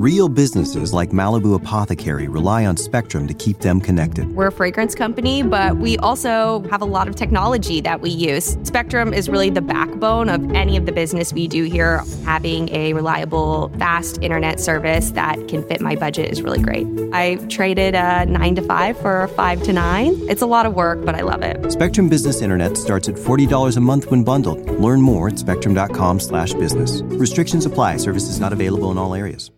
Real businesses like Malibu Apothecary rely on Spectrum to keep them connected. We're a fragrance company, but we also have a lot of technology that we use. Spectrum is really the backbone of any of the business we do here. Having a reliable, fast internet service that can fit my budget is really great. I traded a 9 to 5 for a 5 to 9. It's a lot of work, but I love it. Spectrum Business Internet starts at $40 a month when bundled. Learn more at spectrum.com/business. Restrictions apply. Services not available in all areas.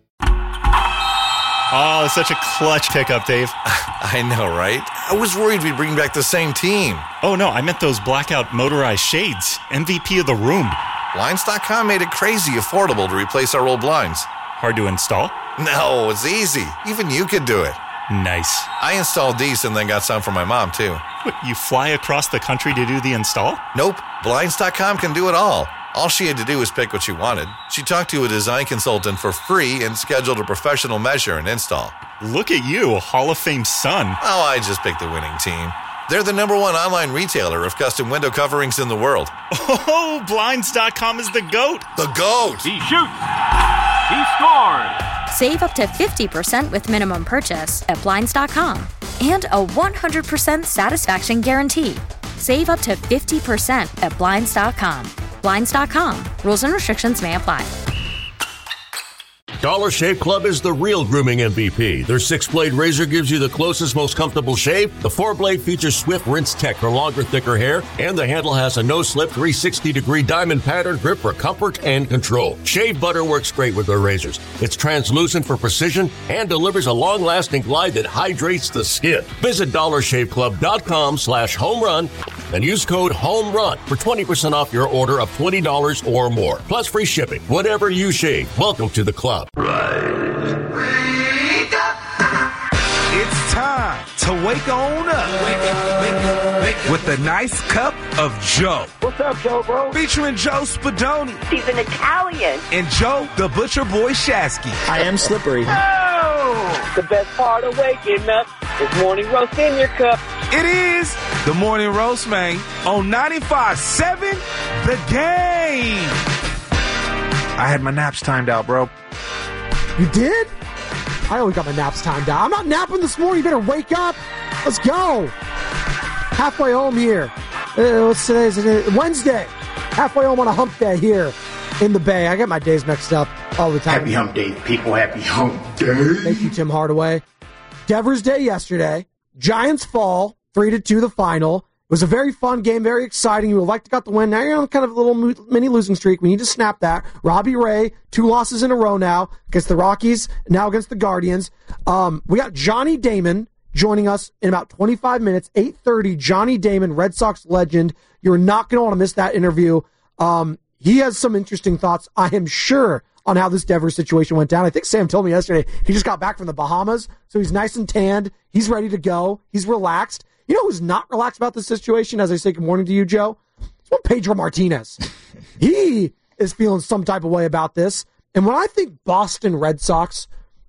Oh, such a clutch pickup, Dave. I know, right? I was worried we'd bring back the same team. Oh, no, I meant those blackout motorized shades. MVP of the room. Blinds.com made it crazy affordable to replace our old blinds. Hard to install? No, it's easy. Even you could do it. Nice. I installed these and then got some for my mom, too. What, you fly across the country to do the install? Nope. Blinds.com can do it all. All she had to do was pick what she wanted. She talked to a design consultant for free and scheduled a professional measure and install. Look at you, a Hall of Fame son. Oh, I just picked the winning team. They're the #1 online retailer of custom window coverings in the world. Oh, Blinds.com is the GOAT. The GOAT! He shoots. He scores. Save up to 50% with minimum purchase at Blinds.com. And a 100% satisfaction guarantee. Save up to 50% at Blinds.com. Blinds.com. Rules and restrictions may apply. Dollar Shave Club is the real grooming MVP. Their 6-blade razor gives you the closest, most comfortable shave. The 4-blade features swift rinse tech for longer, thicker hair. And the handle has a no-slip 360-degree diamond pattern grip for comfort and control. Shave butter works great with their razors. It's translucent for precision and delivers a long-lasting glide that hydrates the skin. Visit DollarShaveClub.com/homerun and use code HOMERUN for 20% off your order of $20 or more. Plus free shipping. Whatever you shave, welcome to the club. Rise. Wake up. It's time to wake on up. Wake up, wake up, wake up. With a nice cup of Joe. What's up, Joe, bro? Featuring Joe Spadoni. He's an Italian. And Joe, the Butcher Boy Shasky. I am slippery. Oh! The best part of waking up is morning roast in your cup. It is the morning roast, man, on 95.7 The Game. I had my naps timed out, bro. You did? I always got my naps timed out. I'm not napping this morning. You better wake up. Let's go. Halfway home here. What's today? Is it Wednesday? Halfway home on a hump day here in the Bay. I get my days mixed up all the time. Happy hump day, people. Happy hump day. Thank you, Tim Hardaway. Devers Day yesterday. Giants fall 3-2 the final. It was a very fun game, very exciting. You would like to got the win. Now you're on kind of a little mini losing streak. We need to snap that. Robbie Ray, 2 losses in a row now against the Rockies, now against the Guardians. We got Johnny Damon joining us in about 25 minutes, 8:30. Johnny Damon, Red Sox legend. You're not going to want to miss that interview. He has some interesting thoughts, I am sure, on how this Devers situation went down. I think Sam told me yesterday he just got back from the Bahamas, so he's nice and tanned. He's ready to go. He's relaxed. You know who's not relaxed about this situation, as I say good morning to you, Joe? It's one Pedro Martinez. He is feeling some type of way about this. And when I think Boston Red Sox,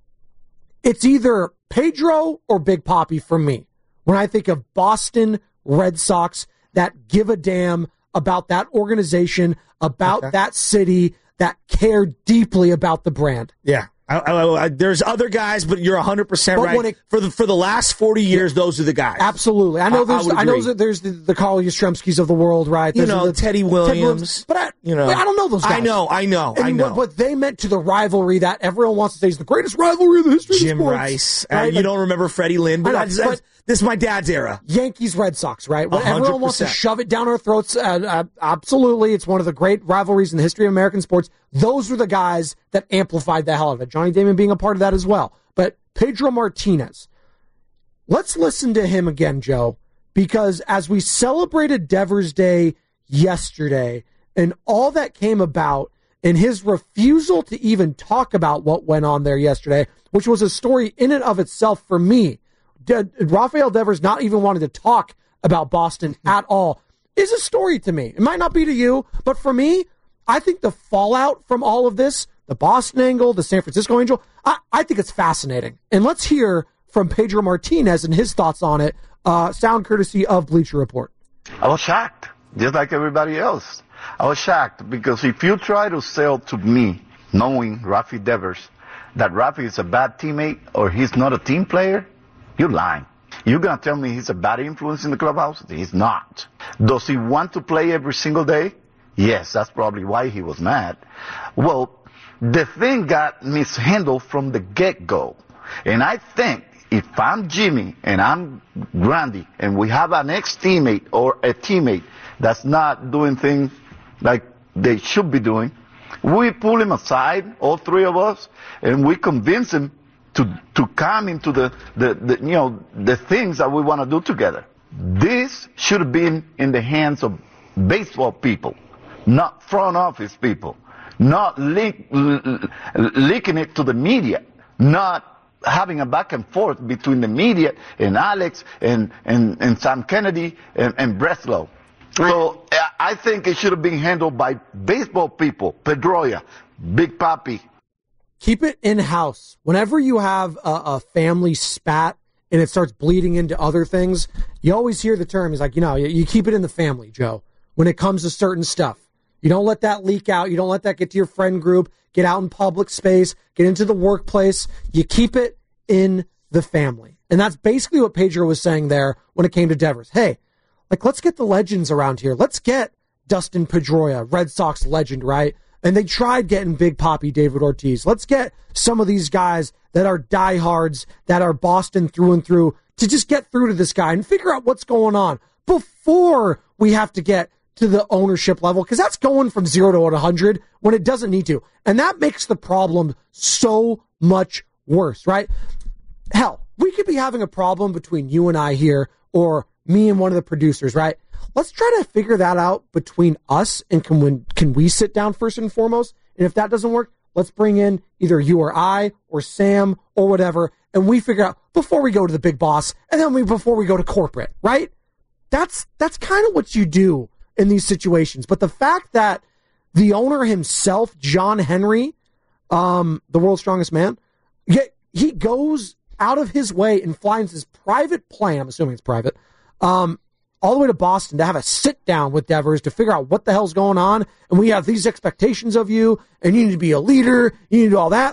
it's either Pedro or Big Papi for me. When I think of Boston Red Sox that give a damn about that organization, about that city, that care deeply about the brand. Yeah. There's other guys, but you're 100% right. For the last 40 years, those are the guys. Absolutely. I know there's the Carl Yastrzemskis of the world, right? There's the Teddy Williams. But I don't know those guys. I know. What they meant to the rivalry that everyone wants to say is the greatest rivalry in the history of sports. Jim Rice. Right? You don't remember Freddie Lynn, but this is my dad's era. Yankees, Red Sox, right? When 100%. Everyone wants to shove it down our throats. Absolutely. It's one of the great rivalries in the history of American sports. Those were the guys that amplified the hell out of it. Johnny Damon being a part of that as well. But Pedro Martinez, let's listen to him again, Joe, because as we celebrated Devers Day yesterday and all that came about and his refusal to even talk about what went on there yesterday, which was a story in and of itself for me, Rafael Devers not even wanting to talk about Boston at all is a story to me. It might not be to you, but for me, I think the fallout from all of this, the Boston angle, the San Francisco angle, I think it's fascinating. And let's hear from Pedro Martinez and his thoughts on it, sound courtesy of Bleacher Report. I was shocked, just like everybody else. I was shocked because if you try to sell to me, knowing Rafi Devers, that Rafi is a bad teammate or he's not a team player, you're lying. You're going to tell me he's a bad influence in the clubhouse? He's not. Does he want to play every single day? Yes, that's probably why he was mad. Well, the thing got mishandled from the get-go. And I think if I'm Jimmy and I'm Grandy and we have an ex-teammate or a teammate that's not doing things like they should be doing, we pull him aside, all three of us, and we convince him to come into the things that we want to do together. This should have been in the hands of baseball people, not front office people, not leaking it to the media, not having a back and forth between the media and Alex and Sam Kennedy and Breslow. So I think it should have been handled by baseball people, Pedroia, Big Papi. Keep it in-house. Whenever you have a family spat and it starts bleeding into other things, you always hear the term. He's like, you keep it in the family, Joe, when it comes to certain stuff. You don't let that leak out. You don't let that get to your friend group, get out in public space, get into the workplace. You keep it in the family. And that's basically what Pedro was saying there when it came to Devers. Hey, let's get the legends around here. Let's get Dustin Pedroia, Red Sox legend, right? And they tried getting Big Papi David Ortiz. Let's get some of these guys that are diehards, that are Boston through and through, to just get through to this guy and figure out what's going on before we have to get to the ownership level, because that's going from 0 to 100 when it doesn't need to. And that makes the problem so much worse, right? Hell, we could be having a problem between you and I here, or me and one of the producers, right? Let's try to figure that out between us, and can we sit down first and foremost? And if that doesn't work, let's bring in either you or I or Sam or whatever, and we figure out before we go to the big boss, and then before we go to corporate, right? That's kind of what you do in these situations. But the fact that the owner himself, John Henry, the world's strongest man, he goes out of his way and flies his private plane, I'm assuming it's private, all the way to Boston to have a sit down with Devers to figure out what the hell's going on. And we have these expectations of you, and you need to be a leader. You need to do all that.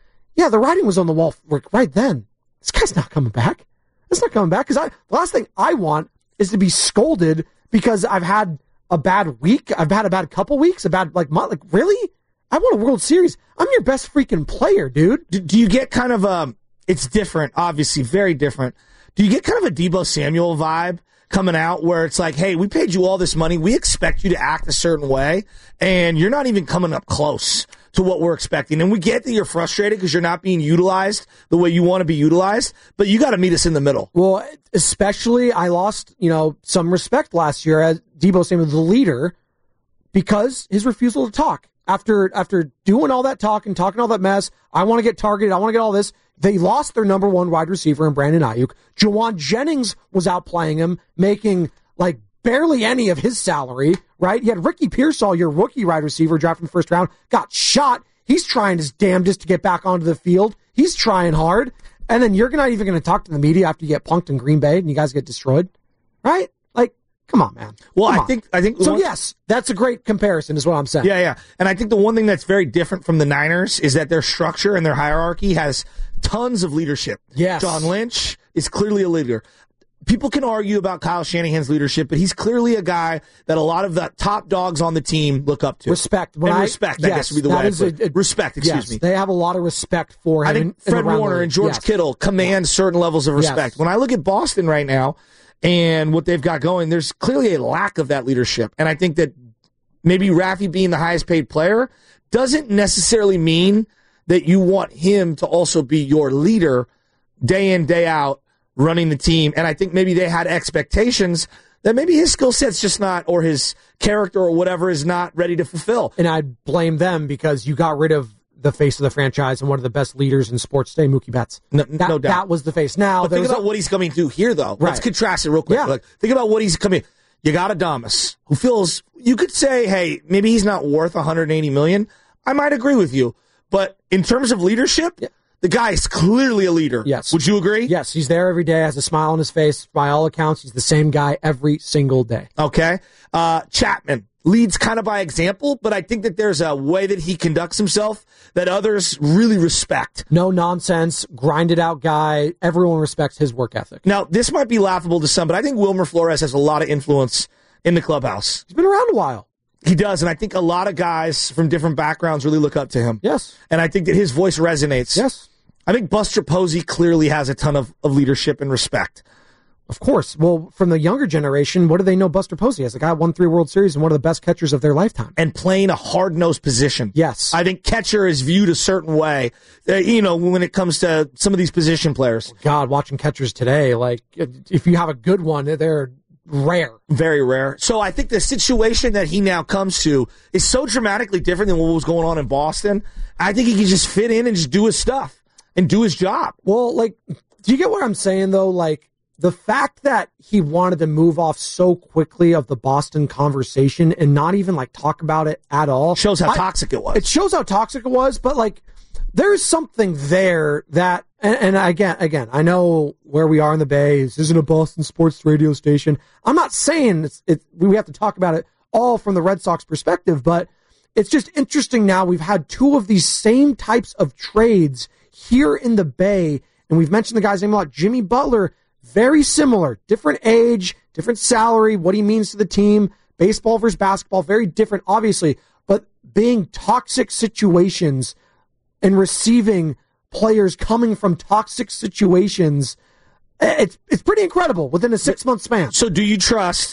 The writing was on the wall right then. This guy's not coming back. It's not coming back, because the last thing I want is to be scolded because I've had a bad week. I've had a bad couple weeks, a bad month. Really? I won a World Series. I'm your best freaking player, dude. Do you get kind of it's different, obviously, very different. Do you get kind of a Deebo Samuel vibe coming out where it's like, hey, we paid you all this money. We expect you to act a certain way, and you're not even coming up close to what we're expecting. And we get that you're frustrated because you're not being utilized the way you want to be utilized, but you got to meet us in the middle. Well, especially I lost, some respect last year as Deebo Samuel, the leader, because his refusal to talk. After doing all that talk and talking all that mess, I want to get targeted, I want to get all this. They lost their number one wide receiver in Brandon Ayuk. Juwan Jennings was outplaying him, making barely any of his salary, right? You had Ricky Pearsall, your rookie wide receiver, drafted in the first round, got shot. He's trying his damnedest to get back onto the field. He's trying hard. And then you're not even going to talk to the media after you get punked in Green Bay and you guys get destroyed, right? Come on, man. Well, I think so. Yes, that's a great comparison, is what I'm saying. Yeah. And I think the one thing that's very different from the Niners is that their structure and their hierarchy has tons of leadership. Yes, John Lynch is clearly a leader. People can argue about Kyle Shanahan's leadership, but he's clearly a guy that a lot of the top dogs on the team look up to. Respect. I guess would be the way. Respect. Excuse me. They have a lot of respect for him. I think Fred Warner and George Kittle command certain levels of respect. When I look at Boston right now and what they've got going, there's clearly a lack of that leadership. And I think that maybe Rafi being the highest paid player doesn't necessarily mean that you want him to also be your leader day in, day out, running the team. And I think maybe they had expectations that maybe his skill set's just not, or his character or whatever is not ready to fulfill. And I blame them because you got rid of the face of the franchise and one of the best leaders in sports today, Mookie Betts. No doubt. That was the face. Now, but think about what he's coming to do here, though. Right. Let's contrast it real quick. Yeah. Think about what he's coming. You got Adames, who feels, you could say, hey, maybe he's not worth $180 million. I might agree with you. But in terms of leadership, the guy is clearly a leader. Yes. Would you agree? Yes, he's there every day, has a smile on his face. By all accounts, he's the same guy every single day. Okay. Chapman, leads kind of by example, but I think that there's a way that he conducts himself that others really respect. No nonsense, grinded out guy. Everyone respects his work ethic. Now, this might be laughable to some, but I think Wilmer Flores has a lot of influence in the clubhouse. He's been around a while. He does, and I think a lot of guys from different backgrounds really look up to him. Yes. And I think that his voice resonates. Yes. I think Buster Posey clearly has a ton of leadership and respect. Of course. Well, from the younger generation, what do they know Buster Posey as? The guy won 3 World Series and one of the best catchers of their lifetime. And playing a hard-nosed position. Yes. I think catcher is viewed a certain way, when it comes to some of these position players. God, watching catchers today, like, if you have a good one, they're rare. Very rare. So I think the situation that he now comes to is so dramatically different than what was going on in Boston. I think he can just fit in and just do his stuff and do his job. Well, like, do you get what I'm saying, though? Like, the fact that he wanted to move off so quickly of the Boston conversation and not even, like, talk about it at all. Shows how toxic it was. It shows how toxic it was, but, like, there's something there that, and again, I know where we are in the Bay. This isn't a Boston sports radio station. I'm not saying we have to talk about it all from the Red Sox perspective, but it's just interesting now. We've had 2 of these same types of trades here in the Bay, and we've mentioned the guy's name a lot. Jimmy Butler, very similar, different age, different salary, what he means to the team, baseball versus basketball, very different, obviously, but being toxic situations and receiving players coming from toxic situations, it's pretty incredible within a 6-month span. So do you trust,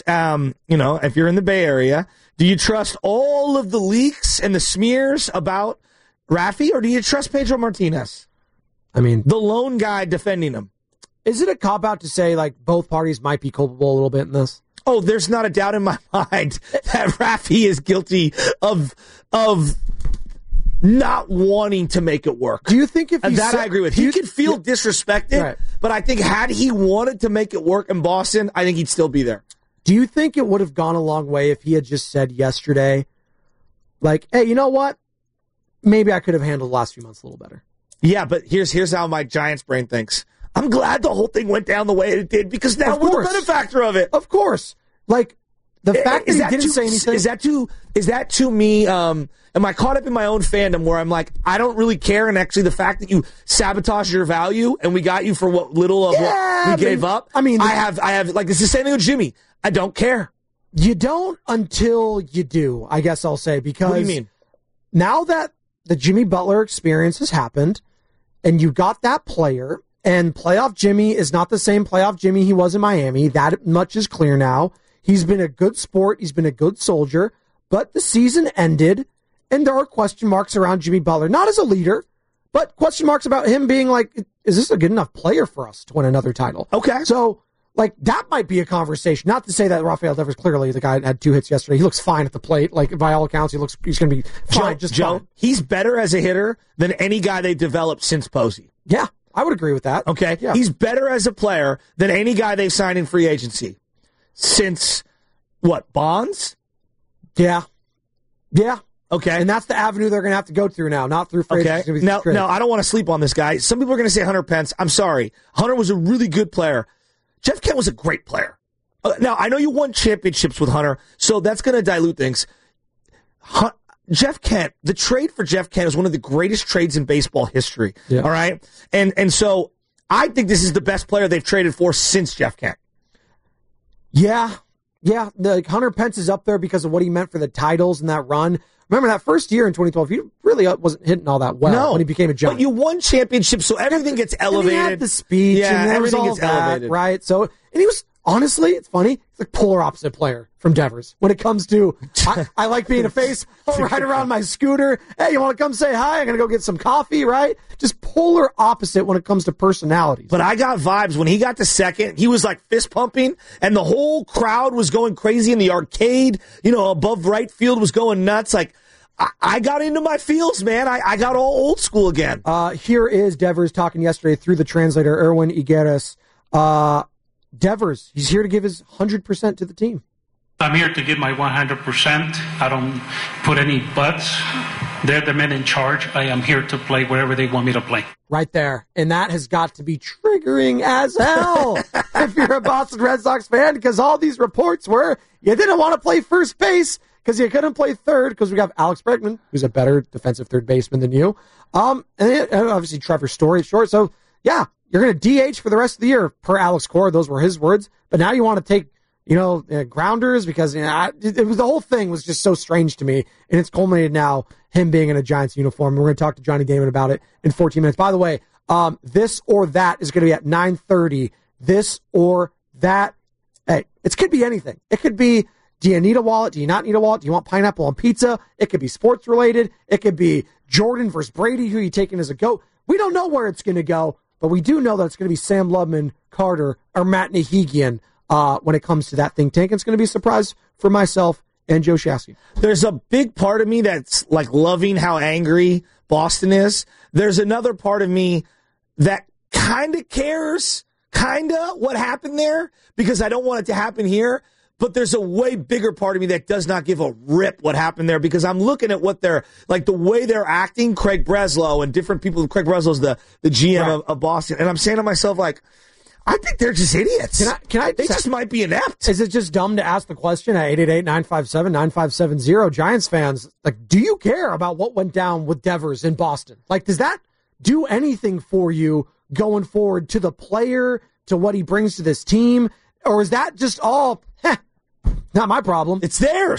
if you're in the Bay Area, do you trust all of the leaks and the smears about Rafi, or do you trust Pedro Martinez? I mean, the lone guy defending him. Is it a cop-out to say, like, both parties might be culpable a little bit in this? Oh, there's not a doubt in my mind that Rafi is guilty of not wanting to make it work. Do you think if I agree with. He could feel disrespected, right, but I think had he wanted to make it work in Boston, I think he'd still be there. Do you think it would have gone a long way if he had just said yesterday, like, hey, you know what? Maybe I could have handled the last few months a little better. Yeah, but here's how my Giants brain thinks. I'm glad the whole thing went down the way it did, because now we're the benefactor of it. Of course. Like, the fact that he didn't say anything. Is that to me, am I caught up in my own fandom where I'm like, I don't really care, and actually the fact that you sabotaged your value and we got you for what little of what we gave up? I mean, I have, like, it's the same thing with Jimmy. I don't care. You don't until you do, I guess I'll say, because what do you mean? Now that the Jimmy Butler experience has happened and you got that player, and playoff Jimmy is not the same playoff Jimmy he was in Miami. That much is clear now. He's been a good sport. He's been a good soldier. But the season ended, and there are question marks around Jimmy Butler. Not as a leader, but question marks about him being like, is this a good enough player for us to win another title? Okay. So, like, that might be a conversation. Not to say that Rafael Devers, clearly, the guy had 2 hits yesterday. He looks fine at the plate. Like, by all accounts, he's going to be fine. Fine. He's better as a hitter than any guy they developed since Posey. Yeah. I would agree with that. Okay. Yeah. He's better as a player than any guy they've signed in free agency. Since, what, Bonds? Yeah. Yeah. Okay. And that's the avenue they're going to have to go through now, not through free agency. Now, I don't want to sleep on this guy. Some people are going to say Hunter Pence. I'm sorry. Hunter was a really good player. Jeff Kent was a great player. Now, I know you won championships with Hunter, so that's going to dilute things. Jeff Kent, the trade for Jeff Kent is one of the greatest trades in baseball history. Yeah. All right? And so I think this is the best player they've traded for since Jeff Kent. Yeah. Yeah. Hunter Pence is up there because of what he meant for the titles and that run. Remember that first year in 2012, he really wasn't hitting all that well when he became a Giant. But you won championships, so everything gets elevated. And he had the speech, and everything gets elevated. Right? So, and he was, honestly, it's funny, he's like polar opposite player from Devers. When it comes to, I like being a face, I'll ride around my scooter. Hey, you want to come say hi? I'm going to go get some coffee, right? Just polar opposite when it comes to personalities. But I got vibes. When he got to second, he was like fist pumping, and the whole crowd was going crazy in the arcade, above right field was going nuts. Like, I got into my feels, man. I got all old school again. Here is Devers talking yesterday through the translator, Erwin Higueras. Devers, he's here to give his 100% to the team. I'm here to give my 100%. I don't put any buts. They're the men in charge. I am here to play wherever they want me to play. Right there. And that has got to be triggering as hell if you're a Boston Red Sox fan, because all these reports were you didn't want to play first base because you couldn't play third because we got Alex Bregman, who's a better defensive third baseman than you. And obviously Trevor Story short. So, yeah, you're going to DH for the rest of the year, per Alex Cora. Those were his words. But now you want to take, grounders because the whole thing was just so strange to me. And it's culminated now, him being in a Giants uniform. We're going to talk to Johnny Damon about it in 14 minutes. By the way, this or that is going to be at 9:30. This or that. Hey, it could be anything. It could be, do you need a wallet? Do you not need a wallet? Do you want pineapple on pizza? It could be sports related. It could be Jordan versus Brady, who you taking as a GOAT. We don't know where it's going to go, but we do know that it's going to be Sam Lubman, Carter, or Matt Nahigian when it comes to that think tank. It's going to be a surprise for myself and Joe Shasky. There's a big part of me that's like loving how angry Boston is. There's another part of me that kind of cares, what happened there, because I don't want it to happen here. But there's a way bigger part of me that does not give a rip what happened there, because I'm looking at what they're, like the way they're acting, Craig Breslow and different people. Craig Breslow's the GM of Boston. And I'm saying to myself, like, I think they're just idiots. They just might be inept. Is it just dumb to ask the question at 888-957-9570? Giants fans, like, do you care about what went down with Devers in Boston? Like, does that do anything for you going forward, to the player, to what he brings to this team? Or is that just all, not my problem? It's theirs.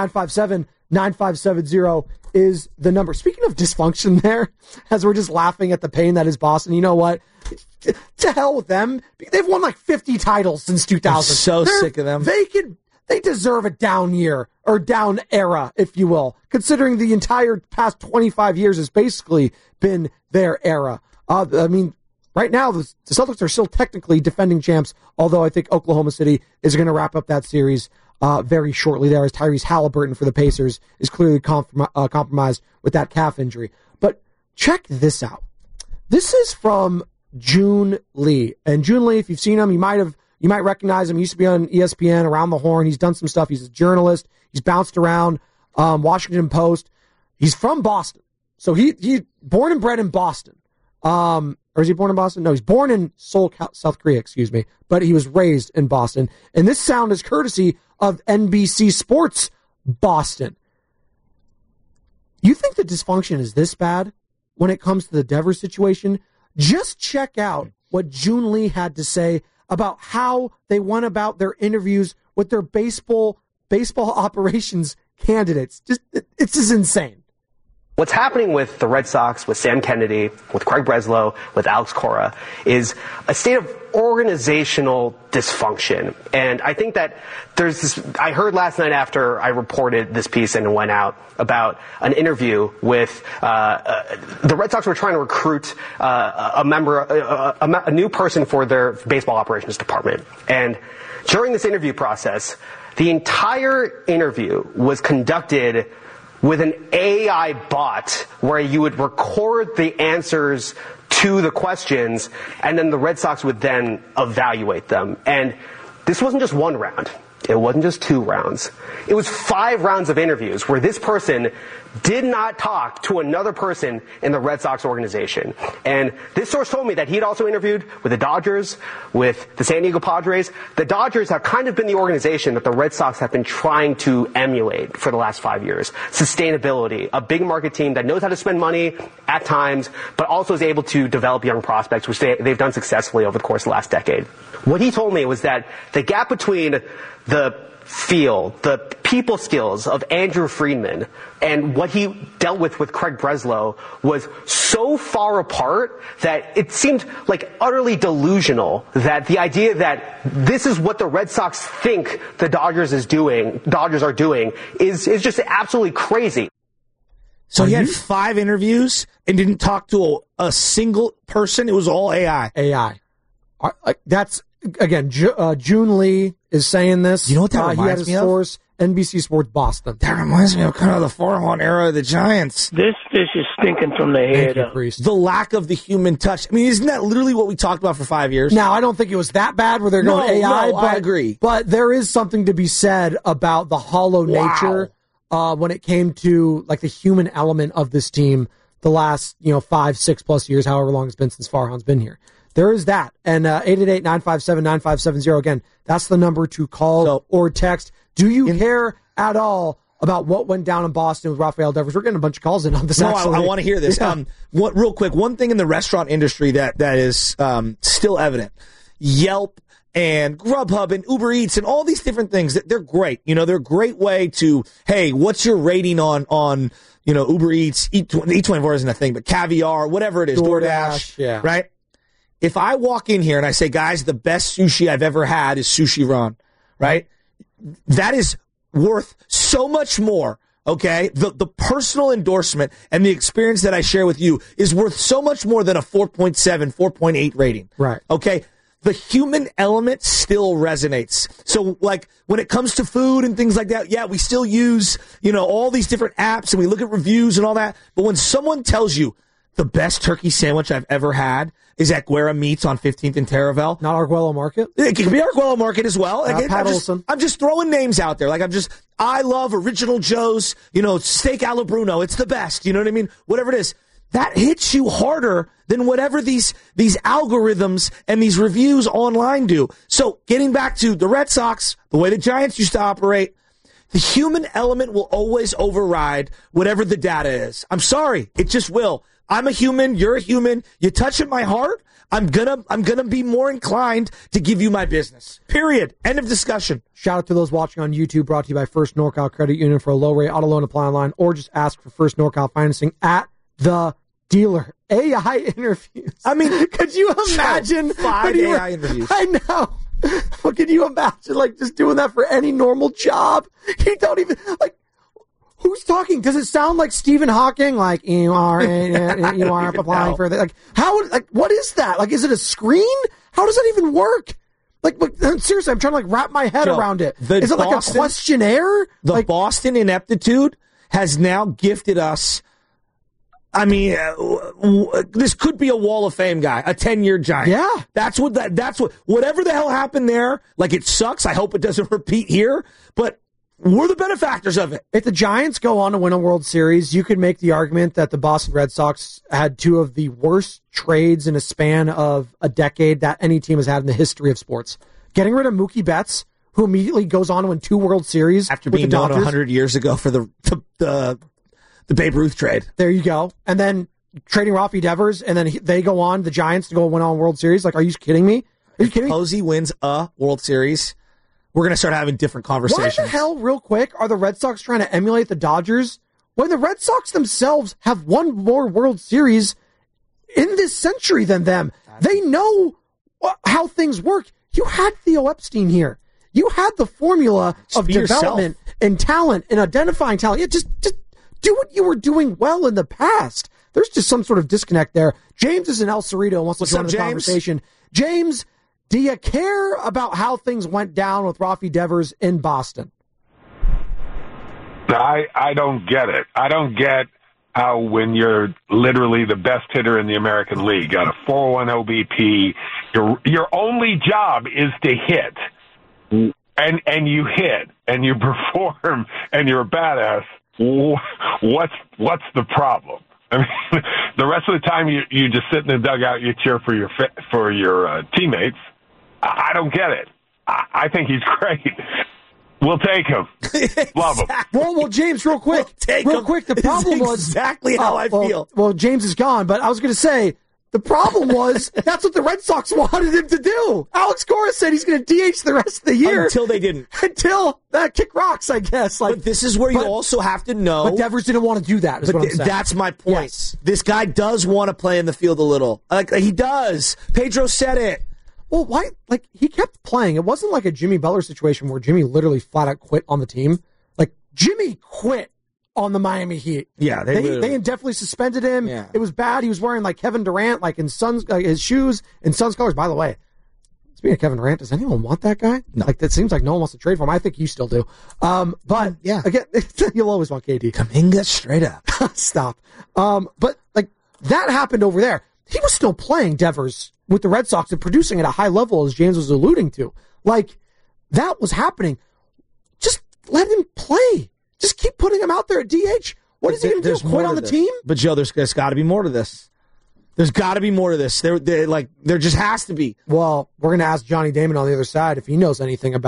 888-957-9570 is the number. Speaking of dysfunction there, as we're just laughing at the pain that is Boston, you know what? To hell with them. They've won like 50 titles since 2000. I'm so sick of them. They deserve a down year, or down era, if you will, considering the entire past 25 years has basically been their era. Right now, the Celtics are still technically defending champs, although I think Oklahoma City is going to wrap up that series very shortly there, as Tyrese Halliburton for the Pacers is clearly compromised with that calf injury. But check this out. This is from June Lee. And June Lee, if you've seen him, you might recognize him. He used to be on ESPN, Around the Horn. He's done some stuff. He's a journalist. He's bounced around, Washington Post. He's from Boston. So he born and bred in Boston. Or is he born in Boston? No, he's born in Seoul, South Korea, but he was raised in Boston. And this sound is courtesy of NBC Sports Boston. You think the dysfunction is this bad when it comes to the Devers situation? Just check out what June Lee had to say about how they went about their interviews with their baseball operations candidates. It's just insane. What's happening with the Red Sox, with Sam Kennedy, with Craig Breslow, with Alex Cora, is a state of organizational dysfunction. And I think that there's this, I heard last night after I reported this piece and it went out, about an interview with, the Red Sox were trying to recruit a new person for their baseball operations department. And during this interview process, the entire interview was conducted with an AI bot where you would record the answers to the questions, and then the Red Sox would then evaluate them. And this wasn't just one round. It wasn't just 2 rounds. It was 5 rounds of interviews where this person did not talk to another person in the Red Sox organization. And this source told me that he had also interviewed with the Dodgers, with the San Diego Padres. The Dodgers have kind of been the organization that the Red Sox have been trying to emulate for the last 5 years. Sustainability, a big market team that knows how to spend money at times, but also is able to develop young prospects, which they've done successfully over the course of the last decade. What he told me was that the gap between the the people skills of Andrew Friedman and what he dealt with Craig Breslow was so far apart that it seemed like utterly delusional, that the idea that this is what the Red Sox think the Dodgers are doing is just absolutely crazy. So he had 5 interviews and didn't talk to a single person. It was all AI. AI. That's, again, June Lee is saying this. You know what that reminds me of? Source, NBC Sports Boston. That reminds me of kind of the 4-1 era of the Giants. This fish is stinking from the head up. The lack of the human touch. I mean, isn't that literally what we talked about for 5 years? Now, I don't think it was that bad where they're going AI. No, I agree. But there is something to be said about the hollow nature when it came to like the human element of this team the last 5-6 plus years, however long it's been since Farhan's been here. There is that. And 888-957-9570. Again, that's the number to call or text. Do you care at all about what went down in Boston with Rafael Devers. We're getting a bunch of calls in on this. No, I want to hear this. Yeah. Real quick, one thing in the restaurant industry that is still evident: Yelp and Grubhub and Uber Eats and all these different things. They're great. They're a great way to, hey, what's your rating on Uber Eats? Eat24 isn't a thing, but Caviar, whatever it is, DoorDash, yeah, right? If I walk in here and I say, guys, the best sushi I've ever had is Sushi Ron, right? That is worth so much more, okay? The personal endorsement and the experience that I share with you is worth so much more than a 4.7, 4.8 rating. Right. Okay? The human element still resonates. So, like, when it comes to food and things like that, yeah, we still use, all these different apps and we look at reviews and all that. But when someone tells you the best turkey sandwich I've ever had is at Guerra Meats on 15th and Taravel. Not Arguello Market? It can be Arguello Market as well. Pat Olson. I'm just throwing names out there. Like, I love Original Joe's, steak alla Bruno. It's the best. You know what I mean? Whatever it is. That hits you harder than whatever these algorithms and these reviews online do. So getting back to the Red Sox, the way the Giants used to operate, the human element will always override whatever the data is. I'm sorry. It just will. I'm a human. You're a human. You touch at my heart, I'm gonna be more inclined to give you my business. Period. End of discussion. Shout out to those watching on YouTube. Brought to you by First NorCal Credit Union for a low rate auto loan. Apply online or just ask for First NorCal Financing at the dealer. AI interviews. I mean, could you imagine 5 AI interviews? I know. Well, can you imagine just doing that for any normal job? You don't even who's talking? Does it sound like Stephen Hawking? You are applying for that. What is that? Is it a screen? How does that even work? Seriously, I'm trying to wrap my head around it. Is it a questionnaire? The Boston ineptitude has now gifted us. I mean, this could be a Wall of Fame guy, a 10-year Giant. Yeah. That's what, whatever the hell happened there, it sucks. I hope it doesn't repeat here, but we're the benefactors of it. If the Giants go on to win a World Series, you could make the argument that the Boston Red Sox had two of the worst trades in a span of a decade that any team has had in the history of sports. Getting rid of Mookie Betts, who immediately goes on to win 2 World Series after being known 100 years ago for the Babe Ruth trade. There you go. And then trading Rafi Devers, and then they go on, the Giants, to go win on World Series. Are you kidding me? Are you kidding me? Posey wins a World Series, we're going to start having different conversations. Why the hell, real quick, are the Red Sox trying to emulate the Dodgers when the Red Sox themselves have won more World Series in this century than them? They know how things work. You had Theo Epstein here. You had the formula of development and talent and identifying talent. Yeah, just do what you were doing well in the past. There's just some sort of disconnect there. James is in El Cerrito and wants to join the conversation. James, do you care about how things went down with Rafi Devers in Boston? I don't get it. I don't get how when you're literally the best hitter in the American League, got a 401 OBP, your only job is to hit, and you hit, and you perform, and you're a badass. What's the problem? I mean, the rest of the time you just sit in the dugout, you cheer for your teammates. I don't get it. I think he's great. We'll take him. Love him. Well, James, real quick. The problem was exactly how I feel. Well, James is gone, but I was going to say the problem was that's what the Red Sox wanted him to do. Alex Cora said he's going to DH the rest of the year until they didn't. Until kick rocks, I guess. But this is where you also have to know. But Devers didn't want to do that. Is what I'm saying. That's my point. Yes. This guy does want to play in the field a little. He does. Pedro said it. Well, why? He kept playing. It wasn't like a Jimmy Butler situation where Jimmy literally flat out quit on the team. Jimmy quit on the Miami Heat. Yeah, they indefinitely suspended him. Yeah. It was bad. He was wearing Kevin Durant, in Suns, his shoes in Suns colors. By the way, speaking of Kevin Durant, does anyone want that guy? No. That seems like no one wants to trade for him. I think you still do. But yeah, again, you'll always want KD. Kuminga straight up. Stop. But that happened over there. He was still playing Devers with the Red Sox and producing at a high level, as James was alluding to. That was happening. Just let him play. Just keep putting him out there at DH. What is he going to do? Quit on the team? But Joe, there's got to be more to this. There's got to be more to this. There just has to be. Well, we're going to ask Johnny Damon on the other side if he knows anything about it.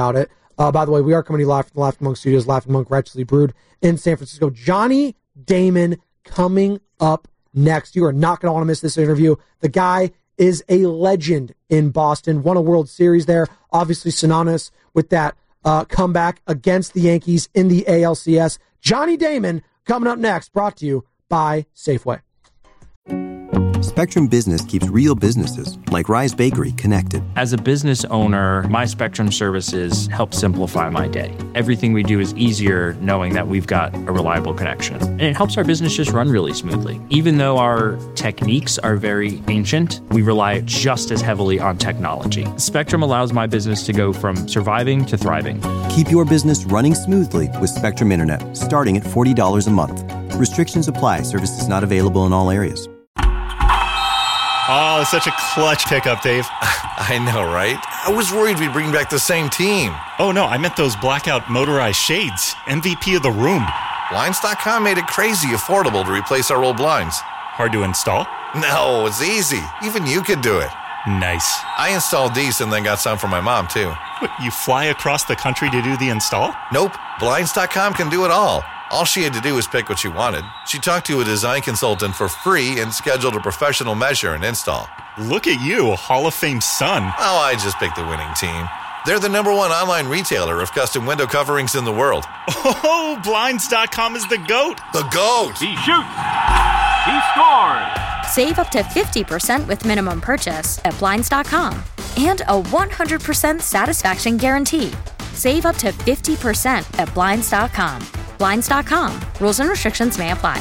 By the way, we are coming to you live from the Laughing Monk Studios, Laughing Monk Righteously Brewed in San Francisco. Johnny Damon coming up next. You are not going to want to miss this interview. The guy is a legend in Boston, won a World Series there, obviously synonymous with that comeback against the Yankees in the ALCS. Johnny Damon coming up next, brought to you by Safeway. Spectrum Business keeps real businesses, like Rise Bakery, connected. As a business owner, my Spectrum services help simplify my day. Everything we do is easier knowing that we've got a reliable connection. And it helps our business just run really smoothly. Even though our techniques are very ancient, we rely just as heavily on technology. Spectrum allows my business to go from surviving to thriving. Keep your business running smoothly with Spectrum Internet, starting at $40 a month. Restrictions apply. Services not available in all areas. Oh, such a clutch pickup, Dave. I know, right? I was worried we'd bring back the same team. Oh, no, I meant those blackout motorized shades. MVP of the room. Blinds.com made it crazy affordable to replace our old blinds. Hard to install? No, it's easy. Even you could do it. Nice. I installed these and then got some for my mom, too. What, you fly across the country to do the install? Nope. Blinds.com can do it all. All she had to do was pick what she wanted. She talked to a design consultant for free and scheduled a professional measure and install. Look at you, a Hall of Fame son. Oh, I just picked the winning team. They're the #1 online retailer of custom window coverings in the world. Oh, Blinds.com is the GOAT. The GOAT. He shoots. He scores. Save up to 50% with minimum purchase at Blinds.com. And a 100% satisfaction guarantee. Save up to 50% at Blinds.com. Blinds.com. Rules and restrictions may apply.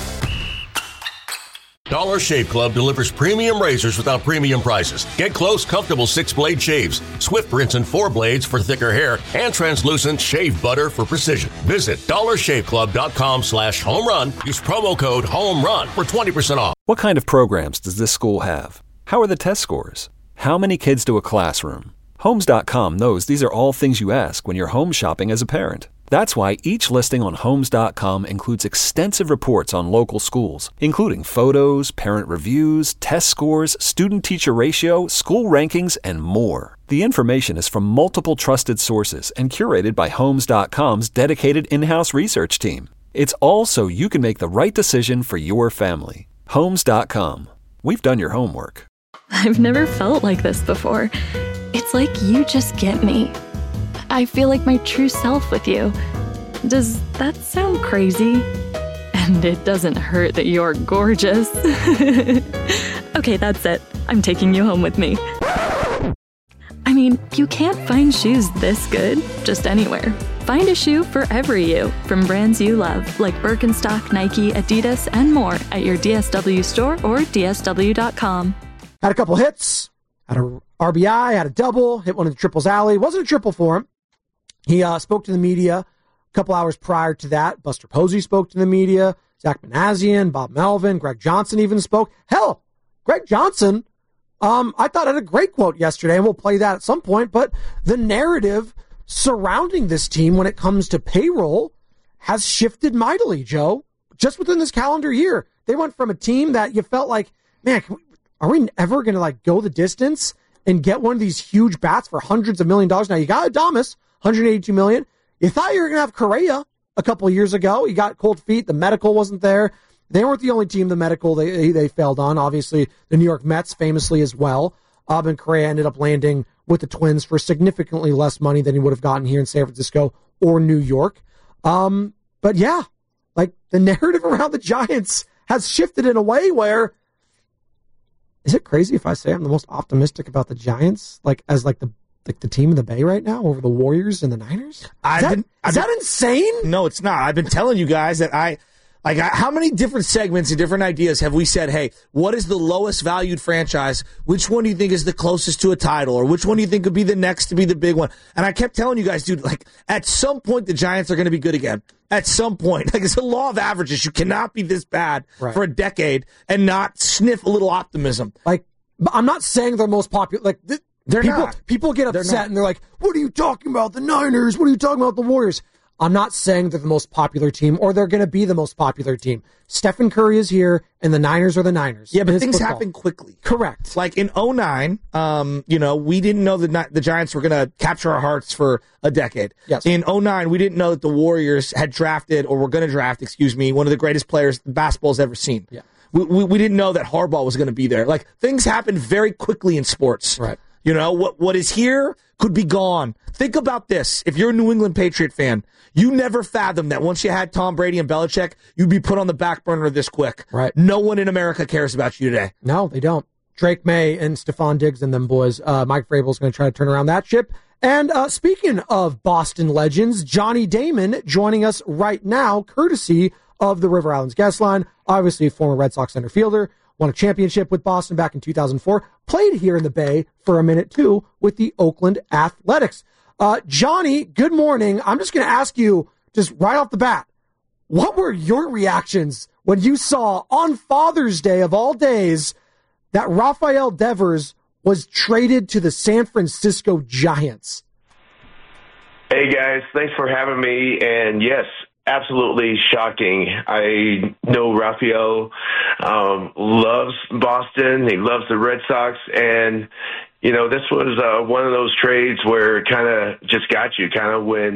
Dollar Shave Club delivers premium razors without premium prices. Get close, comfortable 6-blade shaves, swift rinse and 4 blades for thicker hair, and translucent shave butter for precision. Visit dollarshaveclub.com/home run. Use promo code HOMERUN for 20% off. What kind of programs does this school have? How are the test scores? How many kids to a classroom? Homes.com knows these are all things you ask when you're home shopping as a parent. That's why each listing on Homes.com includes extensive reports on local schools, including photos, parent reviews, test scores, student-teacher ratio, school rankings, and more. The information is from multiple trusted sources and curated by Homes.com's dedicated in-house research team. It's all so you can make the right decision for your family. Homes.com. We've done your homework. I've never felt like this before. It's like you just get me. I feel like my true self with you. Does that sound crazy? And it doesn't hurt that you're gorgeous. Okay, that's it. I'm taking you home with me. I mean, you can't find shoes this good just anywhere. Find a shoe for every you from brands you love, like Birkenstock, Nike, Adidas, and more at your DSW store or DSW.com. Had a couple hits, had a RBI, had a double, hit one of the triples alley. Wasn't a triple for him. He spoke to the media a couple hours prior to that. Buster Posey spoke to the media. Zach Manassian, Bob Melvin, Greg Johnson even spoke. Hell, Greg Johnson, I thought had a great quote yesterday, and we'll play that at some point. But the narrative surrounding this team when it comes to payroll has shifted mightily, Joe. Just within this calendar year, they went from a team that you felt like, man, are we ever going to go the distance and get one of these huge bats for hundreds of $millions? Now you got Adames, $182 million. You thought you were going to have Correa a couple of years ago. You got cold feet. The medical wasn't there. They weren't the only team the medical they failed on. Obviously, the New York Mets famously as well. And Correa ended up landing with the Twins for significantly less money than he would have gotten here in San Francisco or New York. But yeah, the narrative around the Giants has shifted in a way where, is it crazy if I say I'm the most optimistic about the Giants, as the team in the Bay right now over the Warriors and the Niners? Is that insane? No, it's not. I've been telling you guys that how many different segments and different ideas have we said, hey, what is the lowest valued franchise? Which one do you think is the closest to a title? Or which one do you think could be the next to be the big one? And I kept telling you guys, dude, at some point the Giants are going to be good again. At some point. It's a law of averages. You cannot be this bad for a decade and not sniff a little optimism. I'm not saying they're most popular. People get upset and they're like, what are you talking about? The Niners? What are you talking about? The Warriors? I'm not saying they're the most popular team or they're going to be the most popular team. Stephen Curry is here, and the Niners are the Niners. Yeah, but things happen quickly. Correct. Like in 2009, we didn't know that the Giants were going to capture our hearts for a decade. Yes. In 2009, we didn't know that the Warriors had drafted, or were going to draft, one of the greatest players basketball's ever seen. Yeah. We didn't know that Harbaugh was going to be there. Like, things happen very quickly in sports. Right. What is here could be gone. Think about this. If you're a New England Patriot fan, you never fathomed that once you had Tom Brady and Belichick, you'd be put on the back burner this quick. Right. No one in America cares about you today. No, they don't. Drake May and Stephon Diggs and them boys. Mike Vrabel's going to try to turn around that ship. And speaking of Boston legends, Johnny Damon joining us right now, courtesy of the River Islands Guest Line. Obviously, a former Red Sox center fielder. Won a championship with Boston back in 2004. Played here in the Bay for a minute, too, with the Oakland Athletics. Johnny, good morning. I'm just going to ask you, just right off the bat, what were your reactions when you saw on Father's Day of all days that Rafael Devers was traded to the San Francisco Giants? Hey, guys. Thanks for having me. And yes, absolutely shocking. I know Rafael loves Boston. He loves the Red Sox. And, this was one of those trades where it kind of just got you, kind of when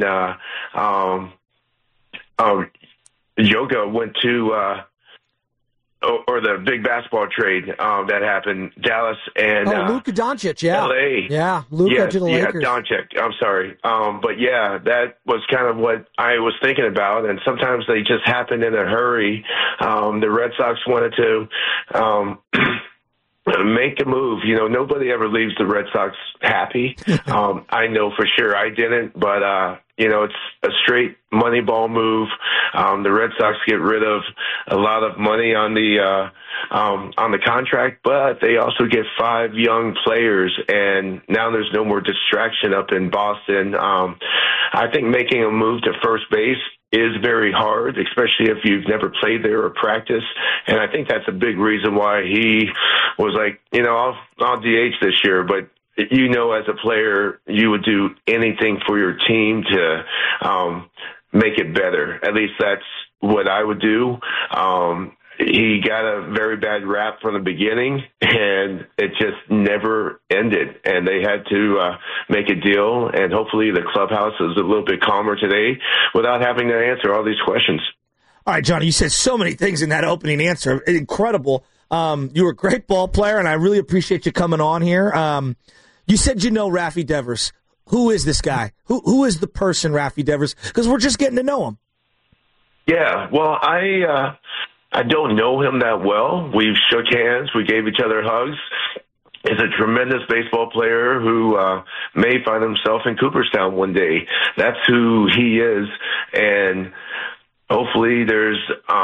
Yoga went to or the big basketball trade that happened, Dallas and Luka Doncic, yeah. LA. Yeah, Luka to the Lakers. Yeah, Doncic. I'm sorry. But yeah, that was kind of what I was thinking about, and sometimes they just happen in a hurry. The Red Sox wanted to make a move. Nobody ever leaves the Red Sox happy. I know for sure I didn't, but it's a straight money ball move. The Red Sox get rid of a lot of money on the contract, but they also get 5 young players, and now there's no more distraction up in Boston. I think making a move to first base is very hard, especially if you've never played there or practiced. And I think that's a big reason why he was like, I'll DH this year, but as a player, you would do anything for your team to make it better. At least that's what I would do. He got a very bad rap from the beginning, and it just never ended. And they had to make a deal, and hopefully the clubhouse is a little bit calmer today without having to answer all these questions. All right, Johnny, you said so many things in that opening answer. Incredible. You were a great ball player, and I really appreciate you coming on here. You said Rafi Devers. Who is this guy? Who is the person, Rafi Devers? Because we're just getting to know him. Yeah, well, I don't know him that well. We've shook hands. We gave each other hugs. He's a tremendous baseball player who may find himself in Cooperstown one day. That's who he is. And hopefully there's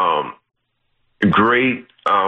great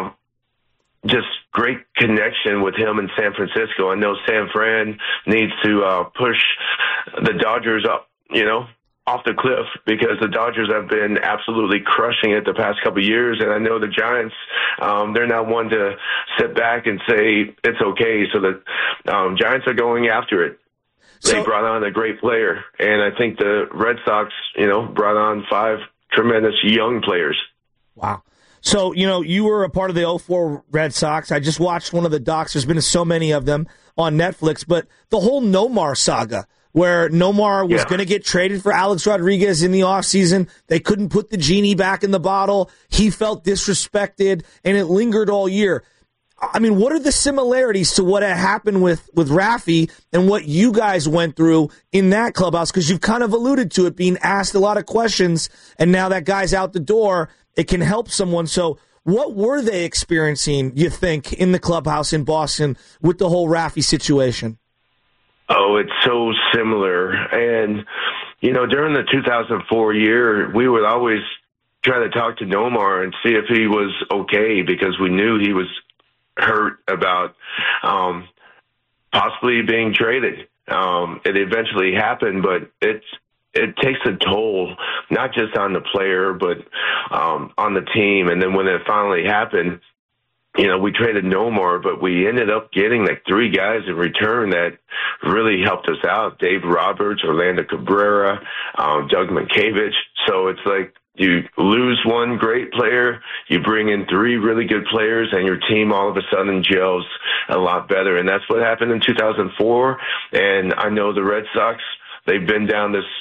connection with him in San Francisco. I know San Fran needs to push the Dodgers up, off the cliff, because the Dodgers have been absolutely crushing it the past couple of years. And I know the Giants, they're not one to sit back and say it's okay. So the Giants are going after it. They brought on a great player. And I think the Red Sox, brought on 5 tremendous young players. Wow. So, you were a part of the 2004 Red Sox. I just watched one of the docs. There's been so many of them on Netflix. But the whole Nomar saga, where Nomar was going to get traded for Alex Rodriguez in the offseason. They couldn't put the genie back in the bottle. He felt disrespected, and it lingered all year. I mean, what are the similarities to what had happened with Rafi and what you guys went through in that clubhouse? Because you've kind of alluded to it, being asked a lot of questions, and now that guy's out the door, it can help someone. So what were they experiencing, you think, in the clubhouse in Boston with the whole Rafi situation? Oh, it's so similar. And, during the 2004 year, we would always try to talk to Nomar and see if he was okay, because we knew he was hurt about possibly being traded. It eventually happened, but it takes a toll, not just on the player, but on the team. And then when it finally happened, we traded Nomar, but we ended up getting like 3 guys in return that really helped us out. Dave Roberts, Orlando Cabrera, Doug Mankiewicz. So it's like you lose one great player, you bring in 3 really good players, and your team all of a sudden gels a lot better. And that's what happened in 2004. And I know the Red Sox, they've been down this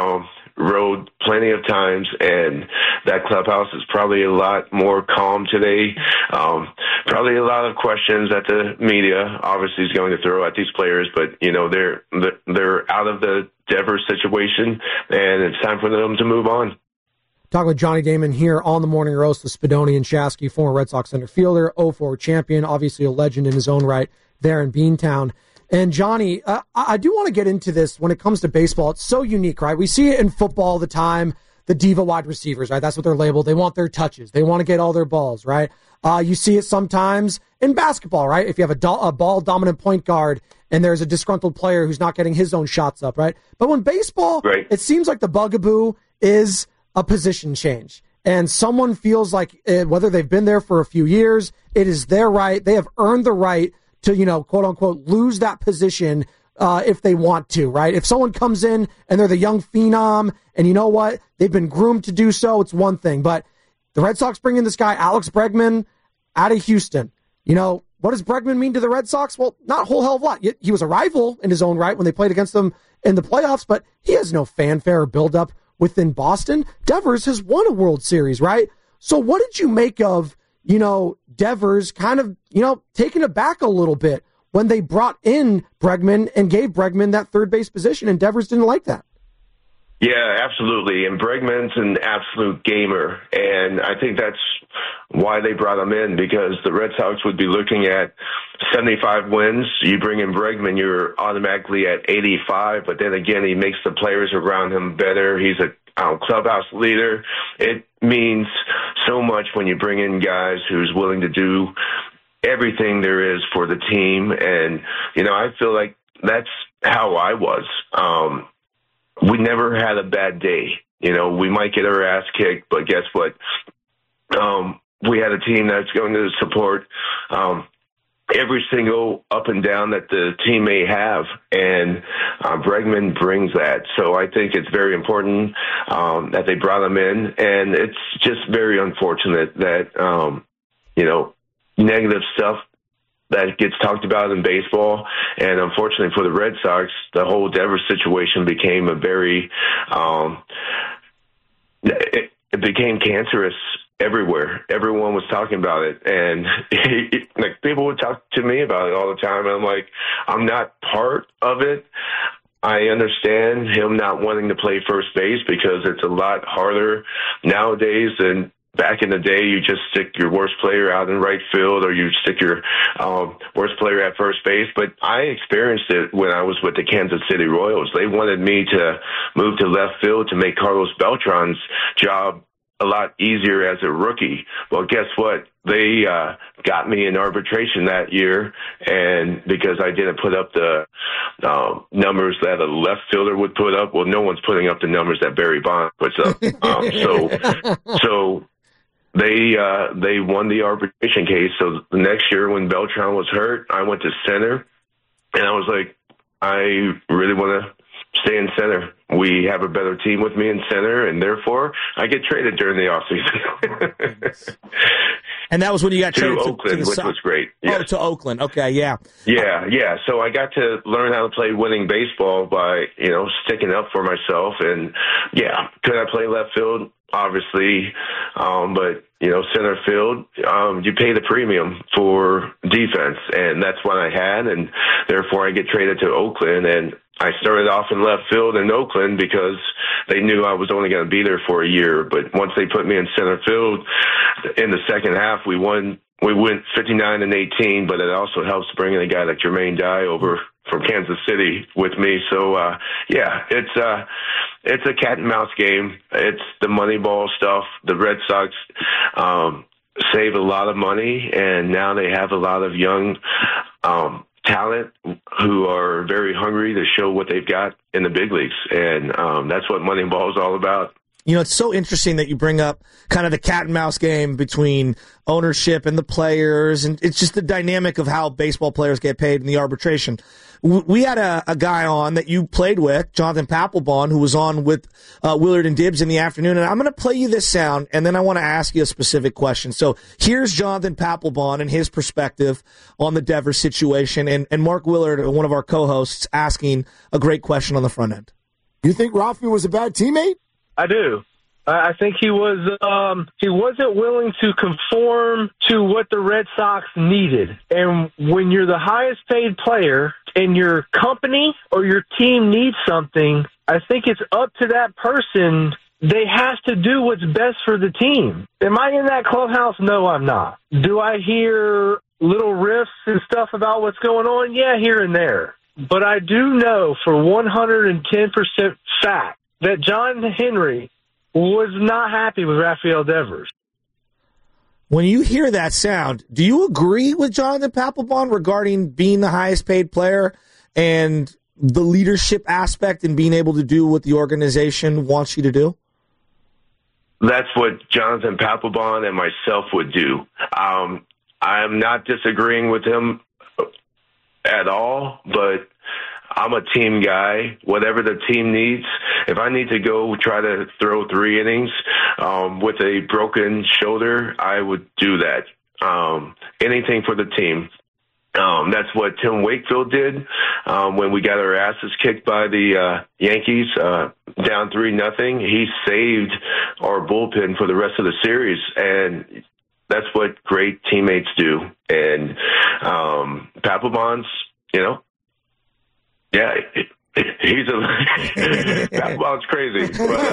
road plenty of times, and that clubhouse is probably a lot more calm today. Probably a lot of questions that the media obviously is going to throw at these players, but they're out of the Devers situation, and it's time for them to move on. Talking with Johnny Damon here on the Morning Roast with Spadoni and Shasky, former Red Sox center fielder, 04 champion, obviously a legend in his own right there in Beantown. And Johnny, I do want to get into this when it comes to baseball. It's so unique, right? We see it in football all the time, the diva wide receivers, right? That's what they're labeled. They want their touches. They want to get all their balls, right? You see it sometimes in basketball, right? If you have a ball-dominant point guard and there's a disgruntled player who's not getting his own shots up, right? But when baseball, right, it seems like the bugaboo is a position change. And someone feels like, whether they've been there for a few years, it is their right. They have earned the right to, quote unquote, lose that position if they want to, right? If someone comes in and they're the young phenom and you know what, they've been groomed to do so, it's one thing. But the Red Sox bring in this guy, Alex Bregman, out of Houston. What does Bregman mean to the Red Sox? Well, not a whole hell of a lot. He was a rival in his own right when they played against them in the playoffs, but he has no fanfare or buildup within Boston. Devers has won a World Series, right? So what did you make of, Devers kind of, taken aback a little bit when they brought in Bregman and gave Bregman that third base position, and Devers didn't like that? Yeah, absolutely. And Bregman's an absolute gamer, and I think that's why they brought him in, because the Red Sox would be looking at 75 wins. You bring in Bregman, you're automatically at 85, but then again, he makes the players around him better. He's a clubhouse leader. It means so much when you bring in guys who's willing to do everything there is for the team. And, I feel like that's how I was. We never had a bad day. We might get our ass kicked, but guess what? We had a team that's going to support every single up and down that the team may have, and Bregman brings that. So I think it's very important that they brought him in, and it's just very unfortunate that, negative stuff that gets talked about in baseball. And unfortunately for the Red Sox, the whole Devers situation became a very, it became cancerous everywhere. Everyone was talking about it. And like people would talk to me about it all the time. And I'm like, I'm not part of it. I understand him not wanting to play first base because it's a lot harder nowadays than back in the day. You just stick your worst player out in right field, or you stick your worst player at first base. But I experienced it when I was with the Kansas City Royals. They wanted me to move to left field to make Carlos Beltran's job a lot easier as a rookie. Well, guess what? They got me in arbitration that year, and because I didn't put up the numbers that a left fielder would put up, well, no one's putting up the numbers that Barry Bonds puts up. So they won the arbitration case. So the next year when Beltran was hurt, I went to center, and I was like, I really want to stay in center. We have a better team with me in center, and therefore I get traded during the offseason. And that was when you got traded to Oakland, which was great. Yes. Oh, to Oakland. Okay, yeah. Yeah. So I got to learn how to play winning baseball by, sticking up for myself. And, yeah, could I play left field? Obviously. But, center field, you pay the premium for defense. And that's what I had. And therefore I get traded to Oakland. And I started off in left field in Oakland because they knew I was only going to be there for a year. But once they put me in center field in the second half, we went 59-18, but it also helps bringing a guy like Jermaine Dye over from Kansas City with me. So, it's a cat and mouse game. It's the Moneyball stuff. The Red Sox save a lot of money, and now they have a lot of young talent who are very hungry to show what they've got in the big leagues. And that's what Moneyball is all about. it's so interesting that you bring up kind of the cat and mouse game between ownership and the players, and it's just the dynamic of how baseball players get paid in the arbitration. We had a guy on that you played with, Jonathan Papelbon, who was on with Willard and Dibbs in the afternoon, and I'm going to play you this sound, and then I want to ask you a specific question. So here's Jonathan Papelbon and his perspective on the Devers situation, and Mark Willard, one of our co-hosts, asking a great question on the front end. You think Rafi was a bad teammate? I do. I think he was. He wasn't willing to conform to what the Red Sox needed. And when you're the highest paid player and your company or your team needs something, I think it's up to that person. They have to do what's best for the team. Am I in that clubhouse? No, I'm not. Do I hear little riffs and stuff about what's going on? Yeah, here and there. But I do know for 110% fact that John Henry was not happy with Rafael Devers. When you hear that sound, do you agree with Jonathan Papelbon regarding being the highest paid player and the leadership aspect and being able to do what the organization wants you to do? That's what Jonathan Papelbon and myself would do. I'm not disagreeing with him at all, but I'm a team guy. Whatever the team needs, if I need to go try to throw 3 innings with a broken shoulder, I would do that. Anything for the team. That's what Tim Wakefield did when we got our asses kicked by the Yankees down 3-0. He saved our bullpen for the rest of the series, and that's what great teammates do. And Papelbon's, yeah, he's Papelbon's crazy,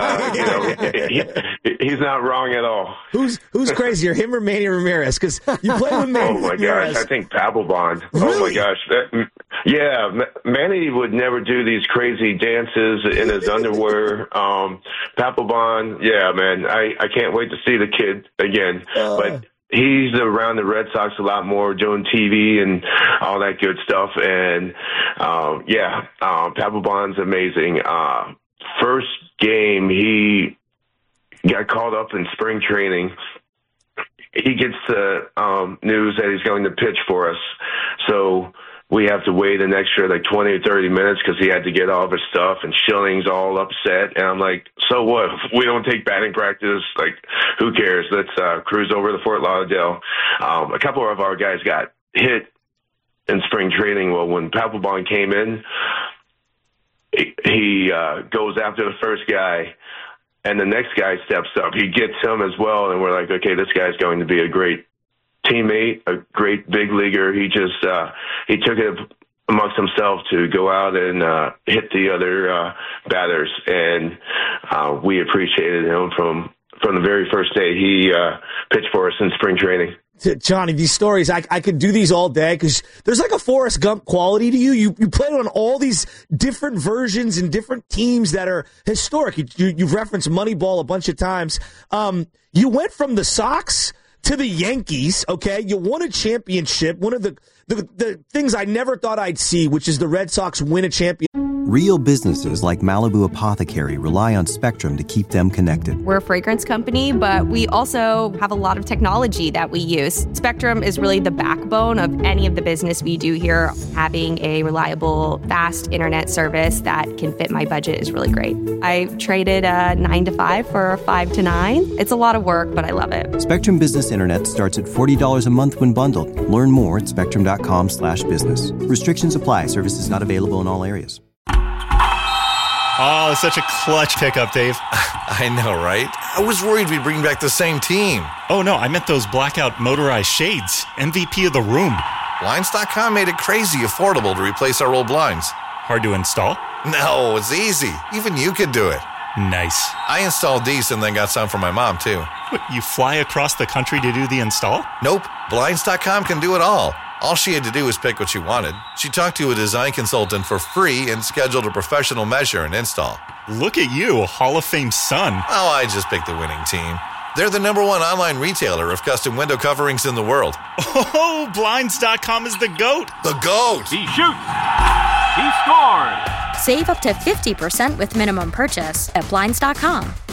but he's not wrong at all. Who's crazier, him or Manny Ramirez? Because you play with Manny. Oh my Ramirez. gosh, I think Papelbon. Really? Oh my gosh, Manny would never do these crazy dances in his underwear. Papelbon, yeah, man, I can't wait to see the kid again, but. He's around the Red Sox a lot more, doing TV and all that good stuff. And, Papelbon's amazing. First game, he got called up in spring training. He gets the news that he's going to pitch for us. So we have to wait an extra 20 or 30 minutes because he had to get all of his stuff, and Schilling's all upset. And I'm like, so what? If we don't take batting practice, who cares? Let's cruise over to Fort Lauderdale. A couple of our guys got hit in spring training. Well, when Papelbon came in, he goes after the first guy, and the next guy steps up. He gets him as well, and we're like, okay, this guy's going to be a great teammate, a great big leaguer. He just he took it amongst himself to go out and hit the other batters, and we appreciated him from the very first day he pitched for us in spring training. Johnny, these stories, I could do these all day because there's like a Forrest Gump quality to you. You played on all these different versions and different teams that are historic. You've referenced Moneyball a bunch of times. You went from the Sox to the Yankees, okay? You won a championship. One of the things I never thought I'd see, which is the Red Sox win a championship. Real businesses like Malibu Apothecary rely on Spectrum to keep them connected. We're a fragrance company, but we also have a lot of technology that we use. Spectrum is really the backbone of any of the business we do here. Having a reliable, fast internet service that can fit my budget is really great. I traded a 9 to 5 for a 5 to 9. It's a lot of work, but I love it. Spectrum Business Internet starts at $40 a month when bundled. Learn more at spectrum.com/business. Restrictions apply. Services not available in all areas. Oh, such a clutch pickup, Dave. I know, right? I was worried we'd bring back the same team. Oh, no, I meant those blackout motorized shades. MVP of the room. Blinds.com made it crazy affordable to replace our old blinds. Hard to install? No, it's easy. Even you could do it. Nice. I installed these and then got some for my mom, too. What, you fly across the country to do the install? Nope. Blinds.com can do it all. All she had to do was pick what she wanted. She talked to a design consultant for free and scheduled a professional measure and install. Look at you, Hall of Fame son. Oh, I just picked the winning team. They're the #1 online retailer of custom window coverings in the world. Oh, Blinds.com is the GOAT. The GOAT. He shoots. He scores. Save up to 50% with minimum purchase at Blinds.com.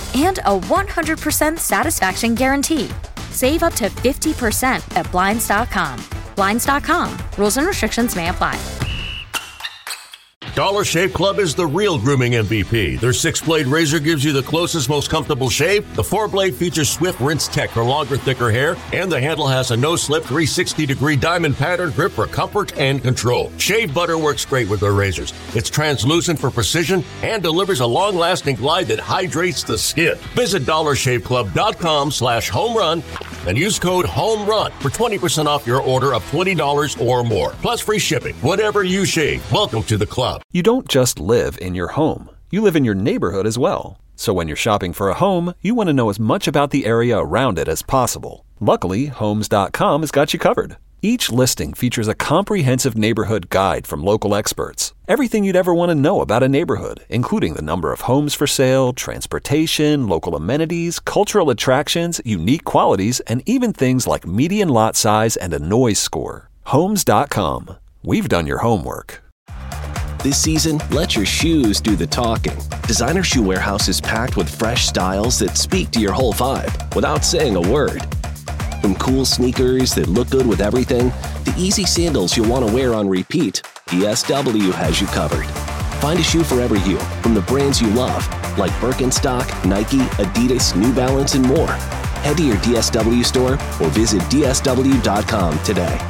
and a 100% satisfaction guarantee. Save up to 50% at Blinds.com. Blinds.com. Rules and restrictions may apply. Dollar Shave Club is the real grooming MVP. Their 6-blade razor gives you the closest, most comfortable shave. The 4-blade features Swift Rinse Tech for longer, thicker hair, and the handle has a no-slip 360-degree diamond pattern grip for comfort and control. Shave butter works great with their razors. It's translucent for precision and delivers a long-lasting glide that hydrates the skin. Visit DollarShaveClub.com/homerun and use code HOMERUN for 20% off your order of $20 or more, plus free shipping. Whatever you shave, welcome to the club. You don't just live in your home. You live in your neighborhood as well. So when you're shopping for a home, you want to know as much about the area around it as possible. Luckily, Homes.com has got you covered. Each listing features a comprehensive neighborhood guide from local experts. Everything you'd ever want to know about a neighborhood, including the number of homes for sale, transportation, local amenities, cultural attractions, unique qualities, and even things like median lot size and a noise score. Homes.com. We've done your homework. This season, let your shoes do the talking. Designer Shoe Warehouse is packed with fresh styles that speak to your whole vibe without saying a word. From cool sneakers that look good with everything, to easy sandals you'll want to wear on repeat, DSW has you covered. Find a shoe for every you from the brands you love, like Birkenstock, Nike, Adidas, New Balance, and more. Head to your DSW store or visit DSW.com today.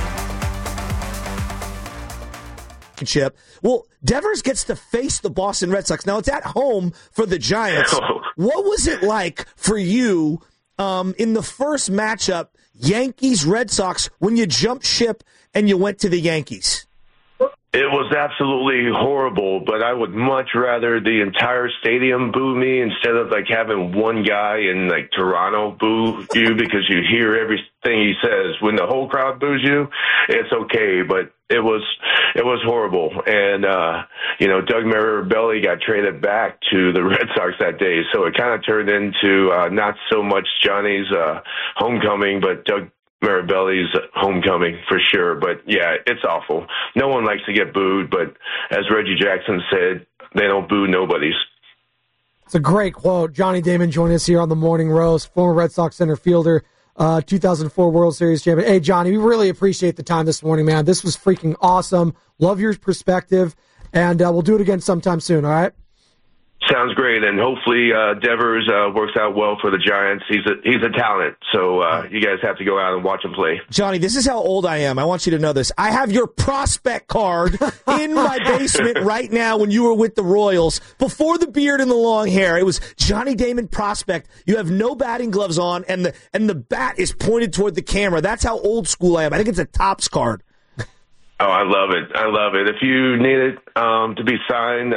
Chip. Well, Devers gets to face the Boston Red Sox. Now, it's at home for the Giants. What was it like for you in the first matchup, Yankees-Red Sox, when you jumped ship and you went to the Yankees? It was absolutely horrible, but I would much rather the entire stadium boo me instead of like having one guy in like Toronto boo you because you hear everything he says. When the whole crowd boos you, it's okay, but it was horrible. And Doug Mirabelli got traded back to the Red Sox that day, so it kind of turned into not so much Johnny's homecoming, but Doug Mirabelli's homecoming for sure. But yeah, it's awful. No one likes to get booed, but as Reggie Jackson said, they don't boo nobodies. It's a great quote. Johnny Damon joined us here on the Morning Roast, former Red Sox center fielder, 2004 World Series champion. Hey, Johnny, we really appreciate the time this morning, man. This was freaking awesome. Love your perspective, and we'll do it again sometime soon, all right? Sounds great, and hopefully Devers works out well for the Giants. He's a talent, so you guys have to go out and watch him play. Johnny, this is how old I am. I want you to know this. I have your prospect card in my basement right now when you were with the Royals. Before the beard and the long hair, it was Johnny Damon prospect. You have no batting gloves on, and the bat is pointed toward the camera. That's how old school I am. I think it's a Topps card. Oh, I love it. I love it. If you need it to be signed,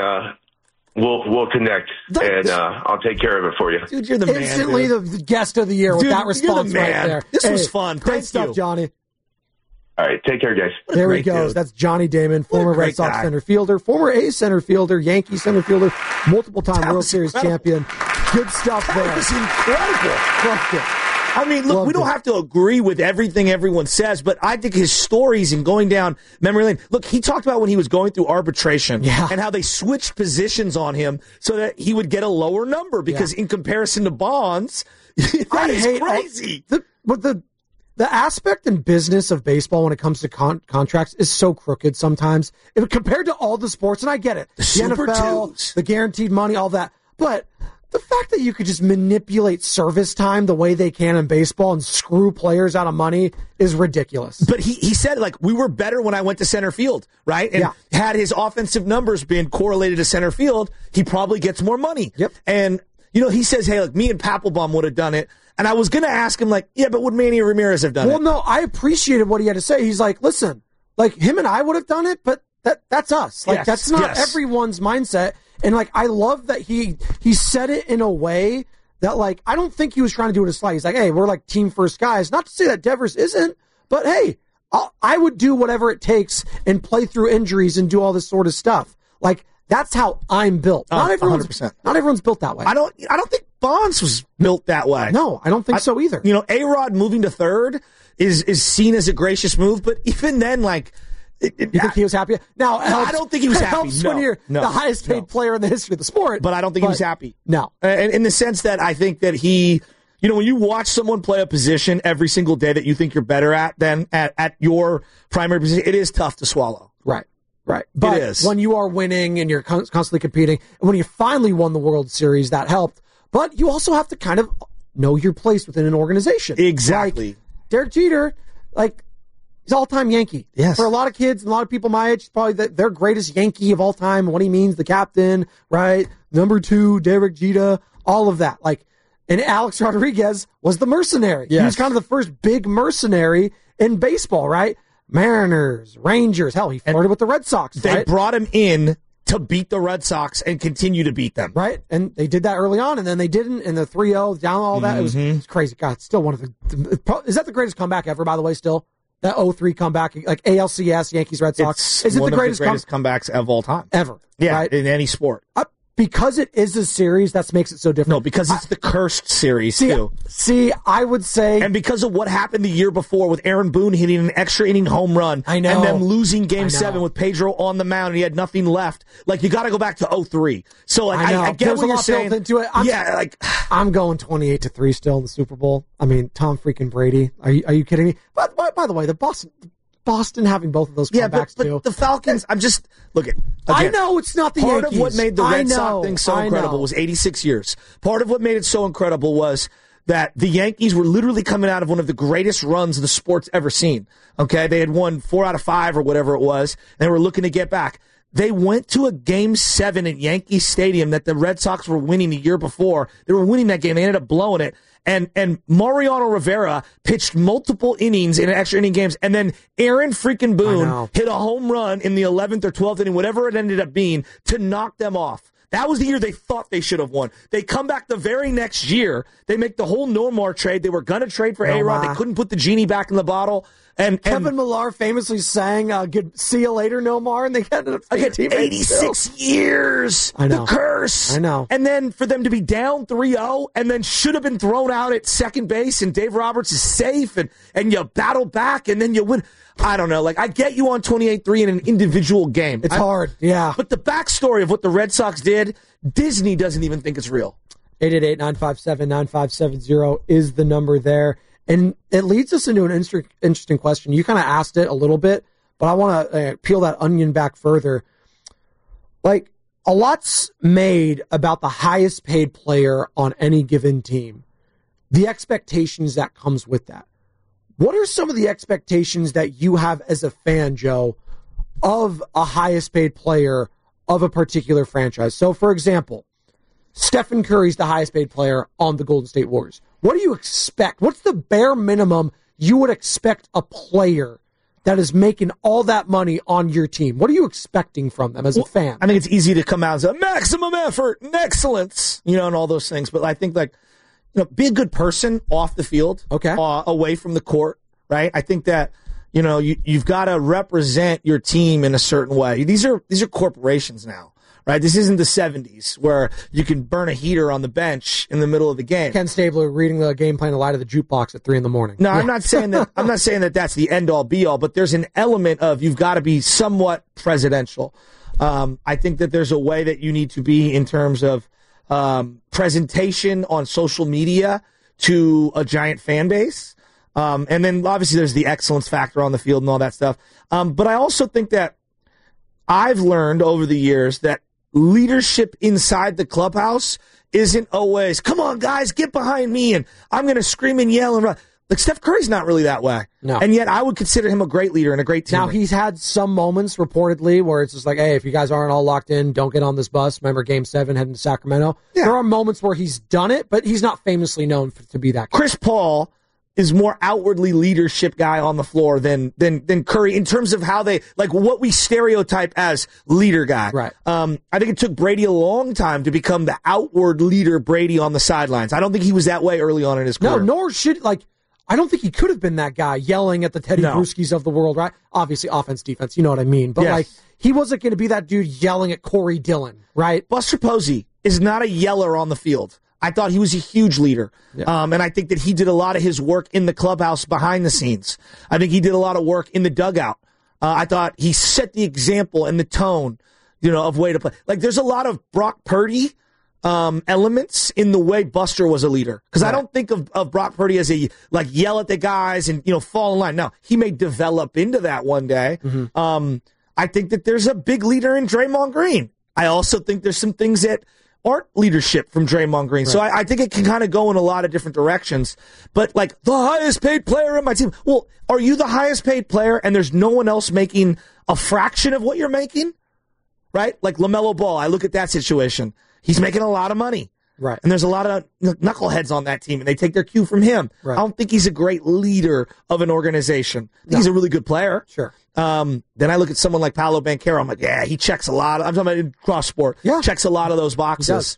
We'll connect, and I'll take care of it for you. Dude, you're the man. Instantly the guest of the year with that response right there. This was fun. Great stuff, Johnny. All right, take care, guys. There he goes. Dude. That's Johnny Damon, former Red Sox center fielder, former A's center fielder, Yankee center fielder, multiple-time World Series champion. Good stuff there. That was incredible. Loved it. I mean, look, we don't have to agree with everything everyone says, but I think his stories and going down memory lane. Look, he talked about when he was going through arbitration and how they switched positions on him so that he would get a lower number because in comparison to Bonds, that is crazy. But the aspect and business of baseball when it comes to contracts is so crooked sometimes. Compared to all the sports, and I get it, the NFL, the guaranteed money, all that, but the fact that you could just manipulate service time the way they can in baseball and screw players out of money is ridiculous. But he said, like, we were better when I went to center field, right? And had his offensive numbers been correlated to center field, he probably gets more money. Yep. And, he says, hey, look, me and Papelbon would have done it. And I was going to ask him, like, yeah, but would Manny Ramirez have done it? Well, no, I appreciated what he had to say. He's like, listen, like, him and I would have done it, but that's us. Like, that's not everyone's mindset. And, like, I love that he said it in a way that, like, I don't think he was trying to do it a slight. He's like, hey, we're, like, team first guys. Not to say that Devers isn't, but, hey, I would do whatever it takes and play through injuries and do all this sort of stuff. Like, that's how I'm built. Not everyone's 100%. Not everyone's built that way. I don't think Bonds was built that way. No, I don't think so either. A-Rod moving to third is seen as a gracious move, but even then, like, You think he was happy? Now, I don't think he was happy. It helps when you're the highest paid player in the history of the sport. But I don't think he was happy. No. And in the sense that I think that he, when you watch someone play a position every single day that you think you're better at than at your primary position, it is tough to swallow. Right. But it is. When you are winning and you're constantly competing, and when you finally won the World Series, that helped. But you also have to kind of know your place within an organization. Exactly. Like Derek Jeter, he's all-time Yankee. Yes. For a lot of kids and a lot of people my age, he's probably their greatest Yankee of all time. And what he means, the captain, right? Number 2, Derek Jeter, all of that. And Alex Rodriguez was the mercenary. Yes. He was kind of the first big mercenary in baseball, right? Mariners, Rangers. Hell, he flirted with the Red Sox. They brought him in to beat the Red Sox and continue to beat them. Right. And they did that early on, and then they didn't, and the 3-0, down all that. It was crazy. God, it's still one of the... Is that the greatest comeback ever, by the way, still? That 0-3 comeback, ALCS, Yankees, Red Sox. Is it the greatest comebacks of all time? Ever. Yeah, right? In any sport. Because it is a series, that makes it so different. No, because it's the cursed series, too. See, I would say... And because of what happened the year before with Aaron Boone hitting an extra inning home run. I know. And them losing Game 7 with Pedro on the mound and he had nothing left. You got to go back to 0-3. So, I get what you're saying. Into it. I'm going 28-3 still in the Super Bowl. I mean, Tom freaking Brady. Are you kidding me? But by the way, the Boston having both of those comebacks but too. The Falcons, look at. I know it's not the Yankees. Part of what made the Red Sox thing so incredible was 86 years. Part of what made it so incredible was that the Yankees were literally coming out of one of the greatest runs the sport's ever seen. Okay, they had won 4 out of 5 or whatever it was, and they were looking to get back. They went to a Game 7 at Yankee Stadium that the Red Sox were winning the year before. They were winning that game. They ended up blowing it. And Mariano Rivera pitched multiple innings in extra inning games, and then Aaron freaking Boone hit a home run in the 11th or 12th inning, whatever it ended up being, to knock them off. That was the year they thought they should have won. They come back the very next year. They make the whole Nomar trade. They were going to trade for A-Rod. They couldn't put the genie back in the bottle. And Kevin Millar famously sang, "Good, see you later, Nomar," and they ended up again 86 years. I know. The curse. I know. And then for them to be down 3-0 and then should have been thrown out at second base and Dave Roberts is safe and you battle back and then you win. I don't know. I get you on 28-3 in an individual game. It's hard. Yeah. But the backstory of what the Red Sox did, Disney doesn't even think it's real. 888-957-9570 is the number there. And it leads us into an interesting question. You kind of asked it a little bit, but I want to peel that onion back further. A lot's made about the highest paid player on any given team, the expectations that comes with that. What are some of the expectations that you have as a fan, Joe, of a highest paid player of a particular franchise? So, for example, Stephen Curry's the highest paid player on the Golden State Warriors. What do you expect? What's the bare minimum you would expect a player that is making all that money on your team? What are you expecting from them as a fan? I think it's easy to come out and say maximum effort and excellence, and all those things. But I think be a good person off the field, away from the court, right? I think that you've got to represent your team in a certain way. These are corporations now. Right, this isn't the 70s where you can burn a heater on the bench in the middle of the game. Ken Stabler reading the game plan to lie to the jukebox at 3 a.m. No, yeah. I'm not saying that. I'm not saying that that's the end all be all, but there's an element of you've got to be somewhat presidential. I think that there's a way that you need to be in terms of presentation on social media to a giant fan base, and then obviously there's the excellence factor on the field and all that stuff. But I also think that I've learned over the years that leadership inside the clubhouse isn't always, come on, guys, get behind me, and I'm going to scream and yell and run. Steph Curry's not really that way. No. And yet I would consider him a great leader and a great teammate. Now, he's had some moments, reportedly, where it's just hey, if you guys aren't all locked in, don't get on this bus. Remember Game 7 heading to Sacramento? Yeah. There are moments where he's done it, but he's not famously known to be that guy. Chris Paul is more outwardly leadership guy on the floor than Curry in terms of how they what we stereotype as leader guy. Right. I think it took Brady a long time to become the outward leader Brady on the sidelines. I don't think he was that way early on in his career. No, nor should I don't think he could have been that guy yelling at the Teddy Bruschi's of the world, right? Obviously offense, defense, you know what I mean. But he wasn't going to be that dude yelling at Corey Dillon, right? Buster Posey is not a yeller on the field. I thought he was a huge leader. Yeah. And I think that he did a lot of his work in the clubhouse behind the scenes. I think he did a lot of work in the dugout. I thought he set the example and the tone, of way to play. Like, there's a lot of Brock Purdy elements in the way Buster was a leader. Because I don't think of Brock Purdy as yell at the guys and, fall in line. No, he may develop into that one day. I think that there's a big leader in Draymond Green. I also think there's some things that aren't leadership from Draymond Green. Right. So I think it can kind of go in a lot of different directions. But, the highest paid player in my team. Well, are you the highest paid player and there's no one else making a fraction of what you're making? Right? Like LaMelo Ball, I look at that situation. He's making a lot of money. Right. And there's a lot of knuckleheads on that team, and they take their cue from him. Right. I don't think he's a great leader of an organization. He's a really good player. Sure. Then I look at someone like Paolo Banchero. I'm like, yeah, he checks a lot. I'm talking about cross sport. Yeah. Checks a lot of those boxes.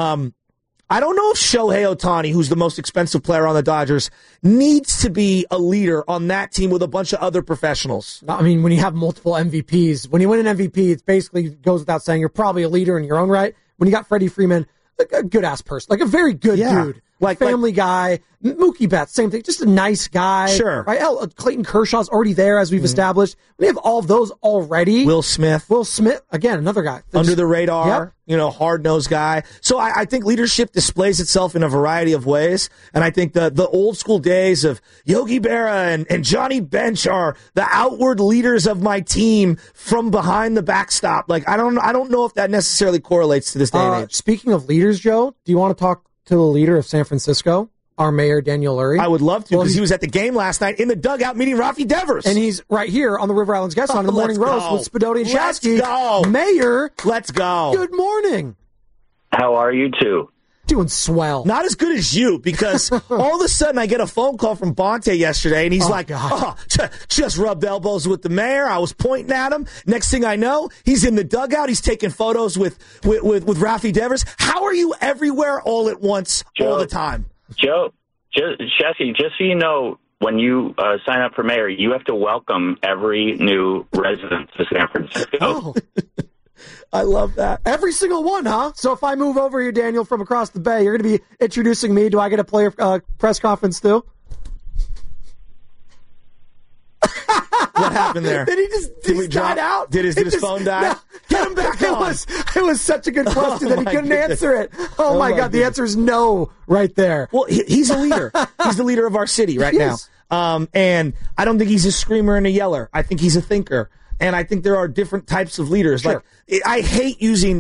I don't know if Shohei Ohtani, who's the most expensive player on the Dodgers, needs to be a leader on that team with a bunch of other professionals. I mean, when you have multiple MVPs, when you win an MVP, it basically goes without saying you're probably a leader in your own right. When you got Freddie Freeman, a good-ass person, a very good dude. Family guy. Mookie Betts, same thing. Just a nice guy. Sure. Right? Clayton Kershaw's already there, as we've established. We have all of those already. Will Smith, again, another guy. Under the radar, hard-nosed guy. So I think leadership displays itself in a variety of ways, and I think the old-school days of Yogi Berra and Johnny Bench are the outward leaders of my team from behind the backstop. I don't know if that necessarily correlates to this day and age. Speaking of leaders, Joe, do you want to talk to the leader of San Francisco, our mayor, Daniel Lurie? I would love to, because he was at the game last night in the dugout meeting Rafi Devers. And he's right here on the River Islands Guest Line in the Morning Roast with Spadoni and Shasky. Let's go. Mayor, let's go. Good morning. How are you two? Doing swell. Not as good as you, because all of a sudden I get a phone call from Bonte yesterday, and he's just rubbed elbows with the mayor. I was pointing at him. Next thing I know, he's in the dugout. He's taking photos with Rafi Devers. How are you everywhere all at once, all the time? Joe, Shasky, just so you know, when you sign up for mayor, you have to welcome every new resident to San Francisco. Oh. I love that. Every single one, huh? So if I move over here, Daniel, from across the bay, you're going to be introducing me. Do I get a player press conference too? What happened there? Did he just died out? Did his phone die? No. Get him back on. It was such a good question that he couldn't answer it. Oh my God. The answer is no right there. Well, he's a leader. He's the leader of our city right now. And I don't think he's a screamer and a yeller. I think he's a thinker. And I think there are different types of leaders. Sure. I hate using,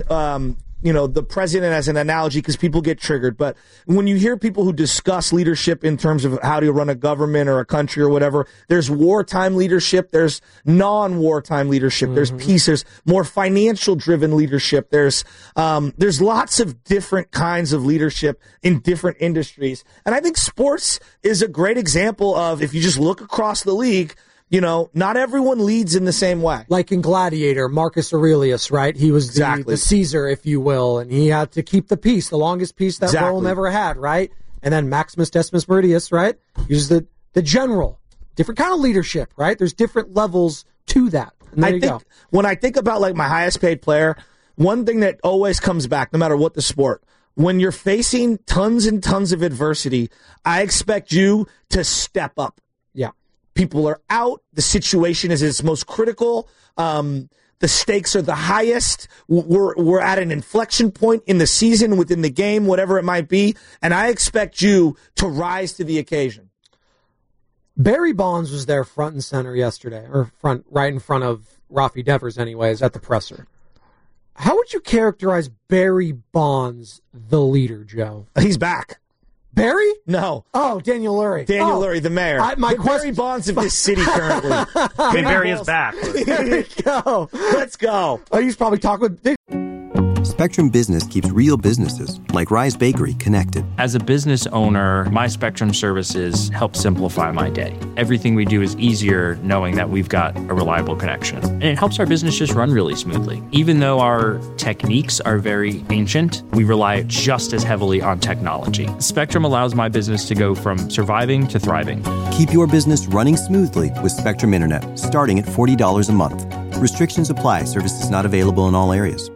the president as an analogy because people get triggered. But when you hear people who discuss leadership in terms of how to run a government or a country or whatever, there's wartime leadership, there's non-wartime leadership, there's peace, there's more financial-driven leadership, there's lots of different kinds of leadership in different industries. And I think sports is a great example of, if you just look across the league, not everyone leads in the same way. Like in Gladiator, Marcus Aurelius, right? He was the Caesar, if you will, and he had to keep the peace, the longest peace that Rome ever had, right? And then Maximus Decimus Meridius, right? He was the general. Different kind of leadership, right? There's different levels to that. And there you go. When I think about my highest paid player, one thing that always comes back, no matter what the sport, when you're facing tons and tons of adversity, I expect you to step up. Yeah. People are out. The situation is its most critical. The stakes are the highest. We're at an inflection point in the season, within the game, whatever it might be. And I expect you to rise to the occasion. Barry Bonds was there front and center yesterday, or right in front of Rafi Devers anyways, at the presser. How would you characterize Barry Bonds, the leader, Joe? He's back. Barry? No. Oh, Daniel Lurie. Daniel Lurie, the mayor. Barry Bonds of this city currently. Barry is back. There you go. Let's go. Oh, he's probably talking with... Spectrum Business keeps real businesses, like Rise Bakery, connected. As a business owner, my Spectrum services help simplify my day. Everything we do is easier knowing that we've got a reliable connection. And it helps our business just run really smoothly. Even though our techniques are very ancient, we rely just as heavily on technology. Spectrum allows my business to go from surviving to thriving. Keep your business running smoothly with Spectrum Internet, starting at $40 a month. Restrictions apply. Services not available in all areas.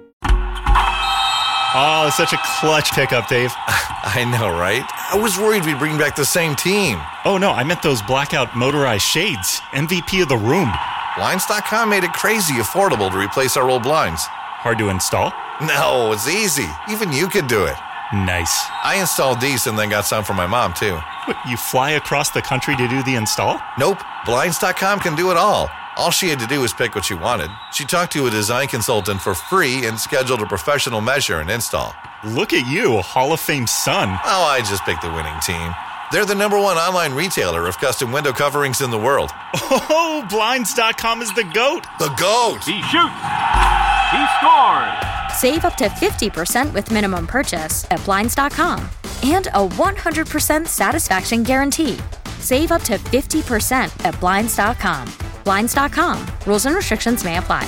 Oh, it's such a clutch pickup, Dave. I know, right? I was worried we'd bring back the same team. Oh, no, I meant those blackout motorized shades. MVP of the room. Blinds.com made it crazy affordable to replace our old blinds. Hard to install? No, it's easy. Even you could do it. Nice. I installed these and then got some for my mom, too. What, you fly across the country to do the install? Nope. Blinds.com can do it all. All she had to do was pick what she wanted. She talked to a design consultant for free and scheduled a professional measure and install. Look at you, a Hall of Fame son. Oh, I just picked the winning team. They're the #1 online retailer of custom window coverings in the world. Oh, Blinds.com is the GOAT. The GOAT! He shoots! He scores! Save up to 50% with minimum purchase at Blinds.com. And a 100% satisfaction guarantee. Save up to 50% at Blinds.com. Blinds.com. Rules and restrictions may apply.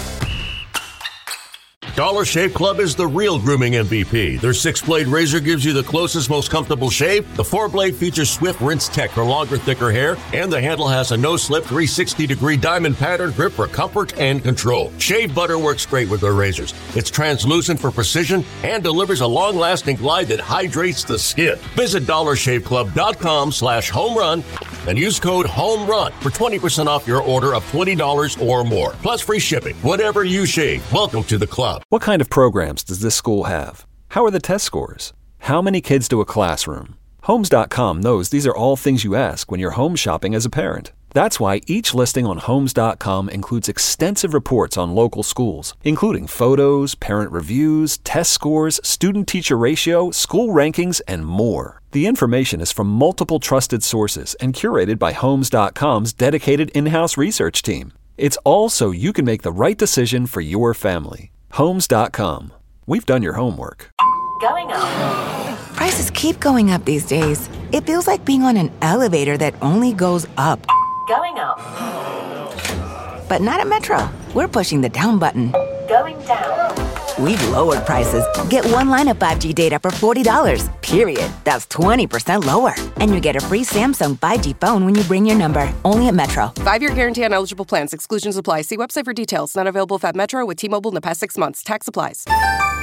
Dollar Shave Club is the real grooming MVP. Their 6-blade razor gives you the closest, most comfortable shave. The 4-blade features Swift Rinse Tech for longer, thicker hair. And the handle has a no-slip 360-degree diamond pattern grip for comfort and control. Shave butter works great with their razors. It's translucent for precision and delivers a long-lasting glide that hydrates the skin. Visit DollarShaveClub.com/homerun and use code HOMERUN for 20% off your order of $20 or more. Plus free shipping. Whatever you shave, welcome to the club. What kind of programs does this school have? How are the test scores? How many kids to a classroom? Homes.com knows these are all things you ask when you're home shopping as a parent. That's why each listing on Homes.com includes extensive reports on local schools, including photos, parent reviews, test scores, student-teacher ratio, school rankings, and more. The information is from multiple trusted sources and curated by Homes.com's dedicated in-house research team. It's all so you can make the right decision for your family. Homes.com. We've done your homework. Going up. Prices keep going up these days. It feels like being on an elevator that only goes up. Going up. But not at Metro. We're pushing the down button. Going down. We've lowered prices. Get one line of 5G data for $40, period. That's 20% lower. And you get a free Samsung 5G phone when you bring your number. Only at Metro. 5-year guarantee on eligible plans. Exclusions apply. See website for details. Not available at Metro with T-Mobile in the past 6 months. Tax applies.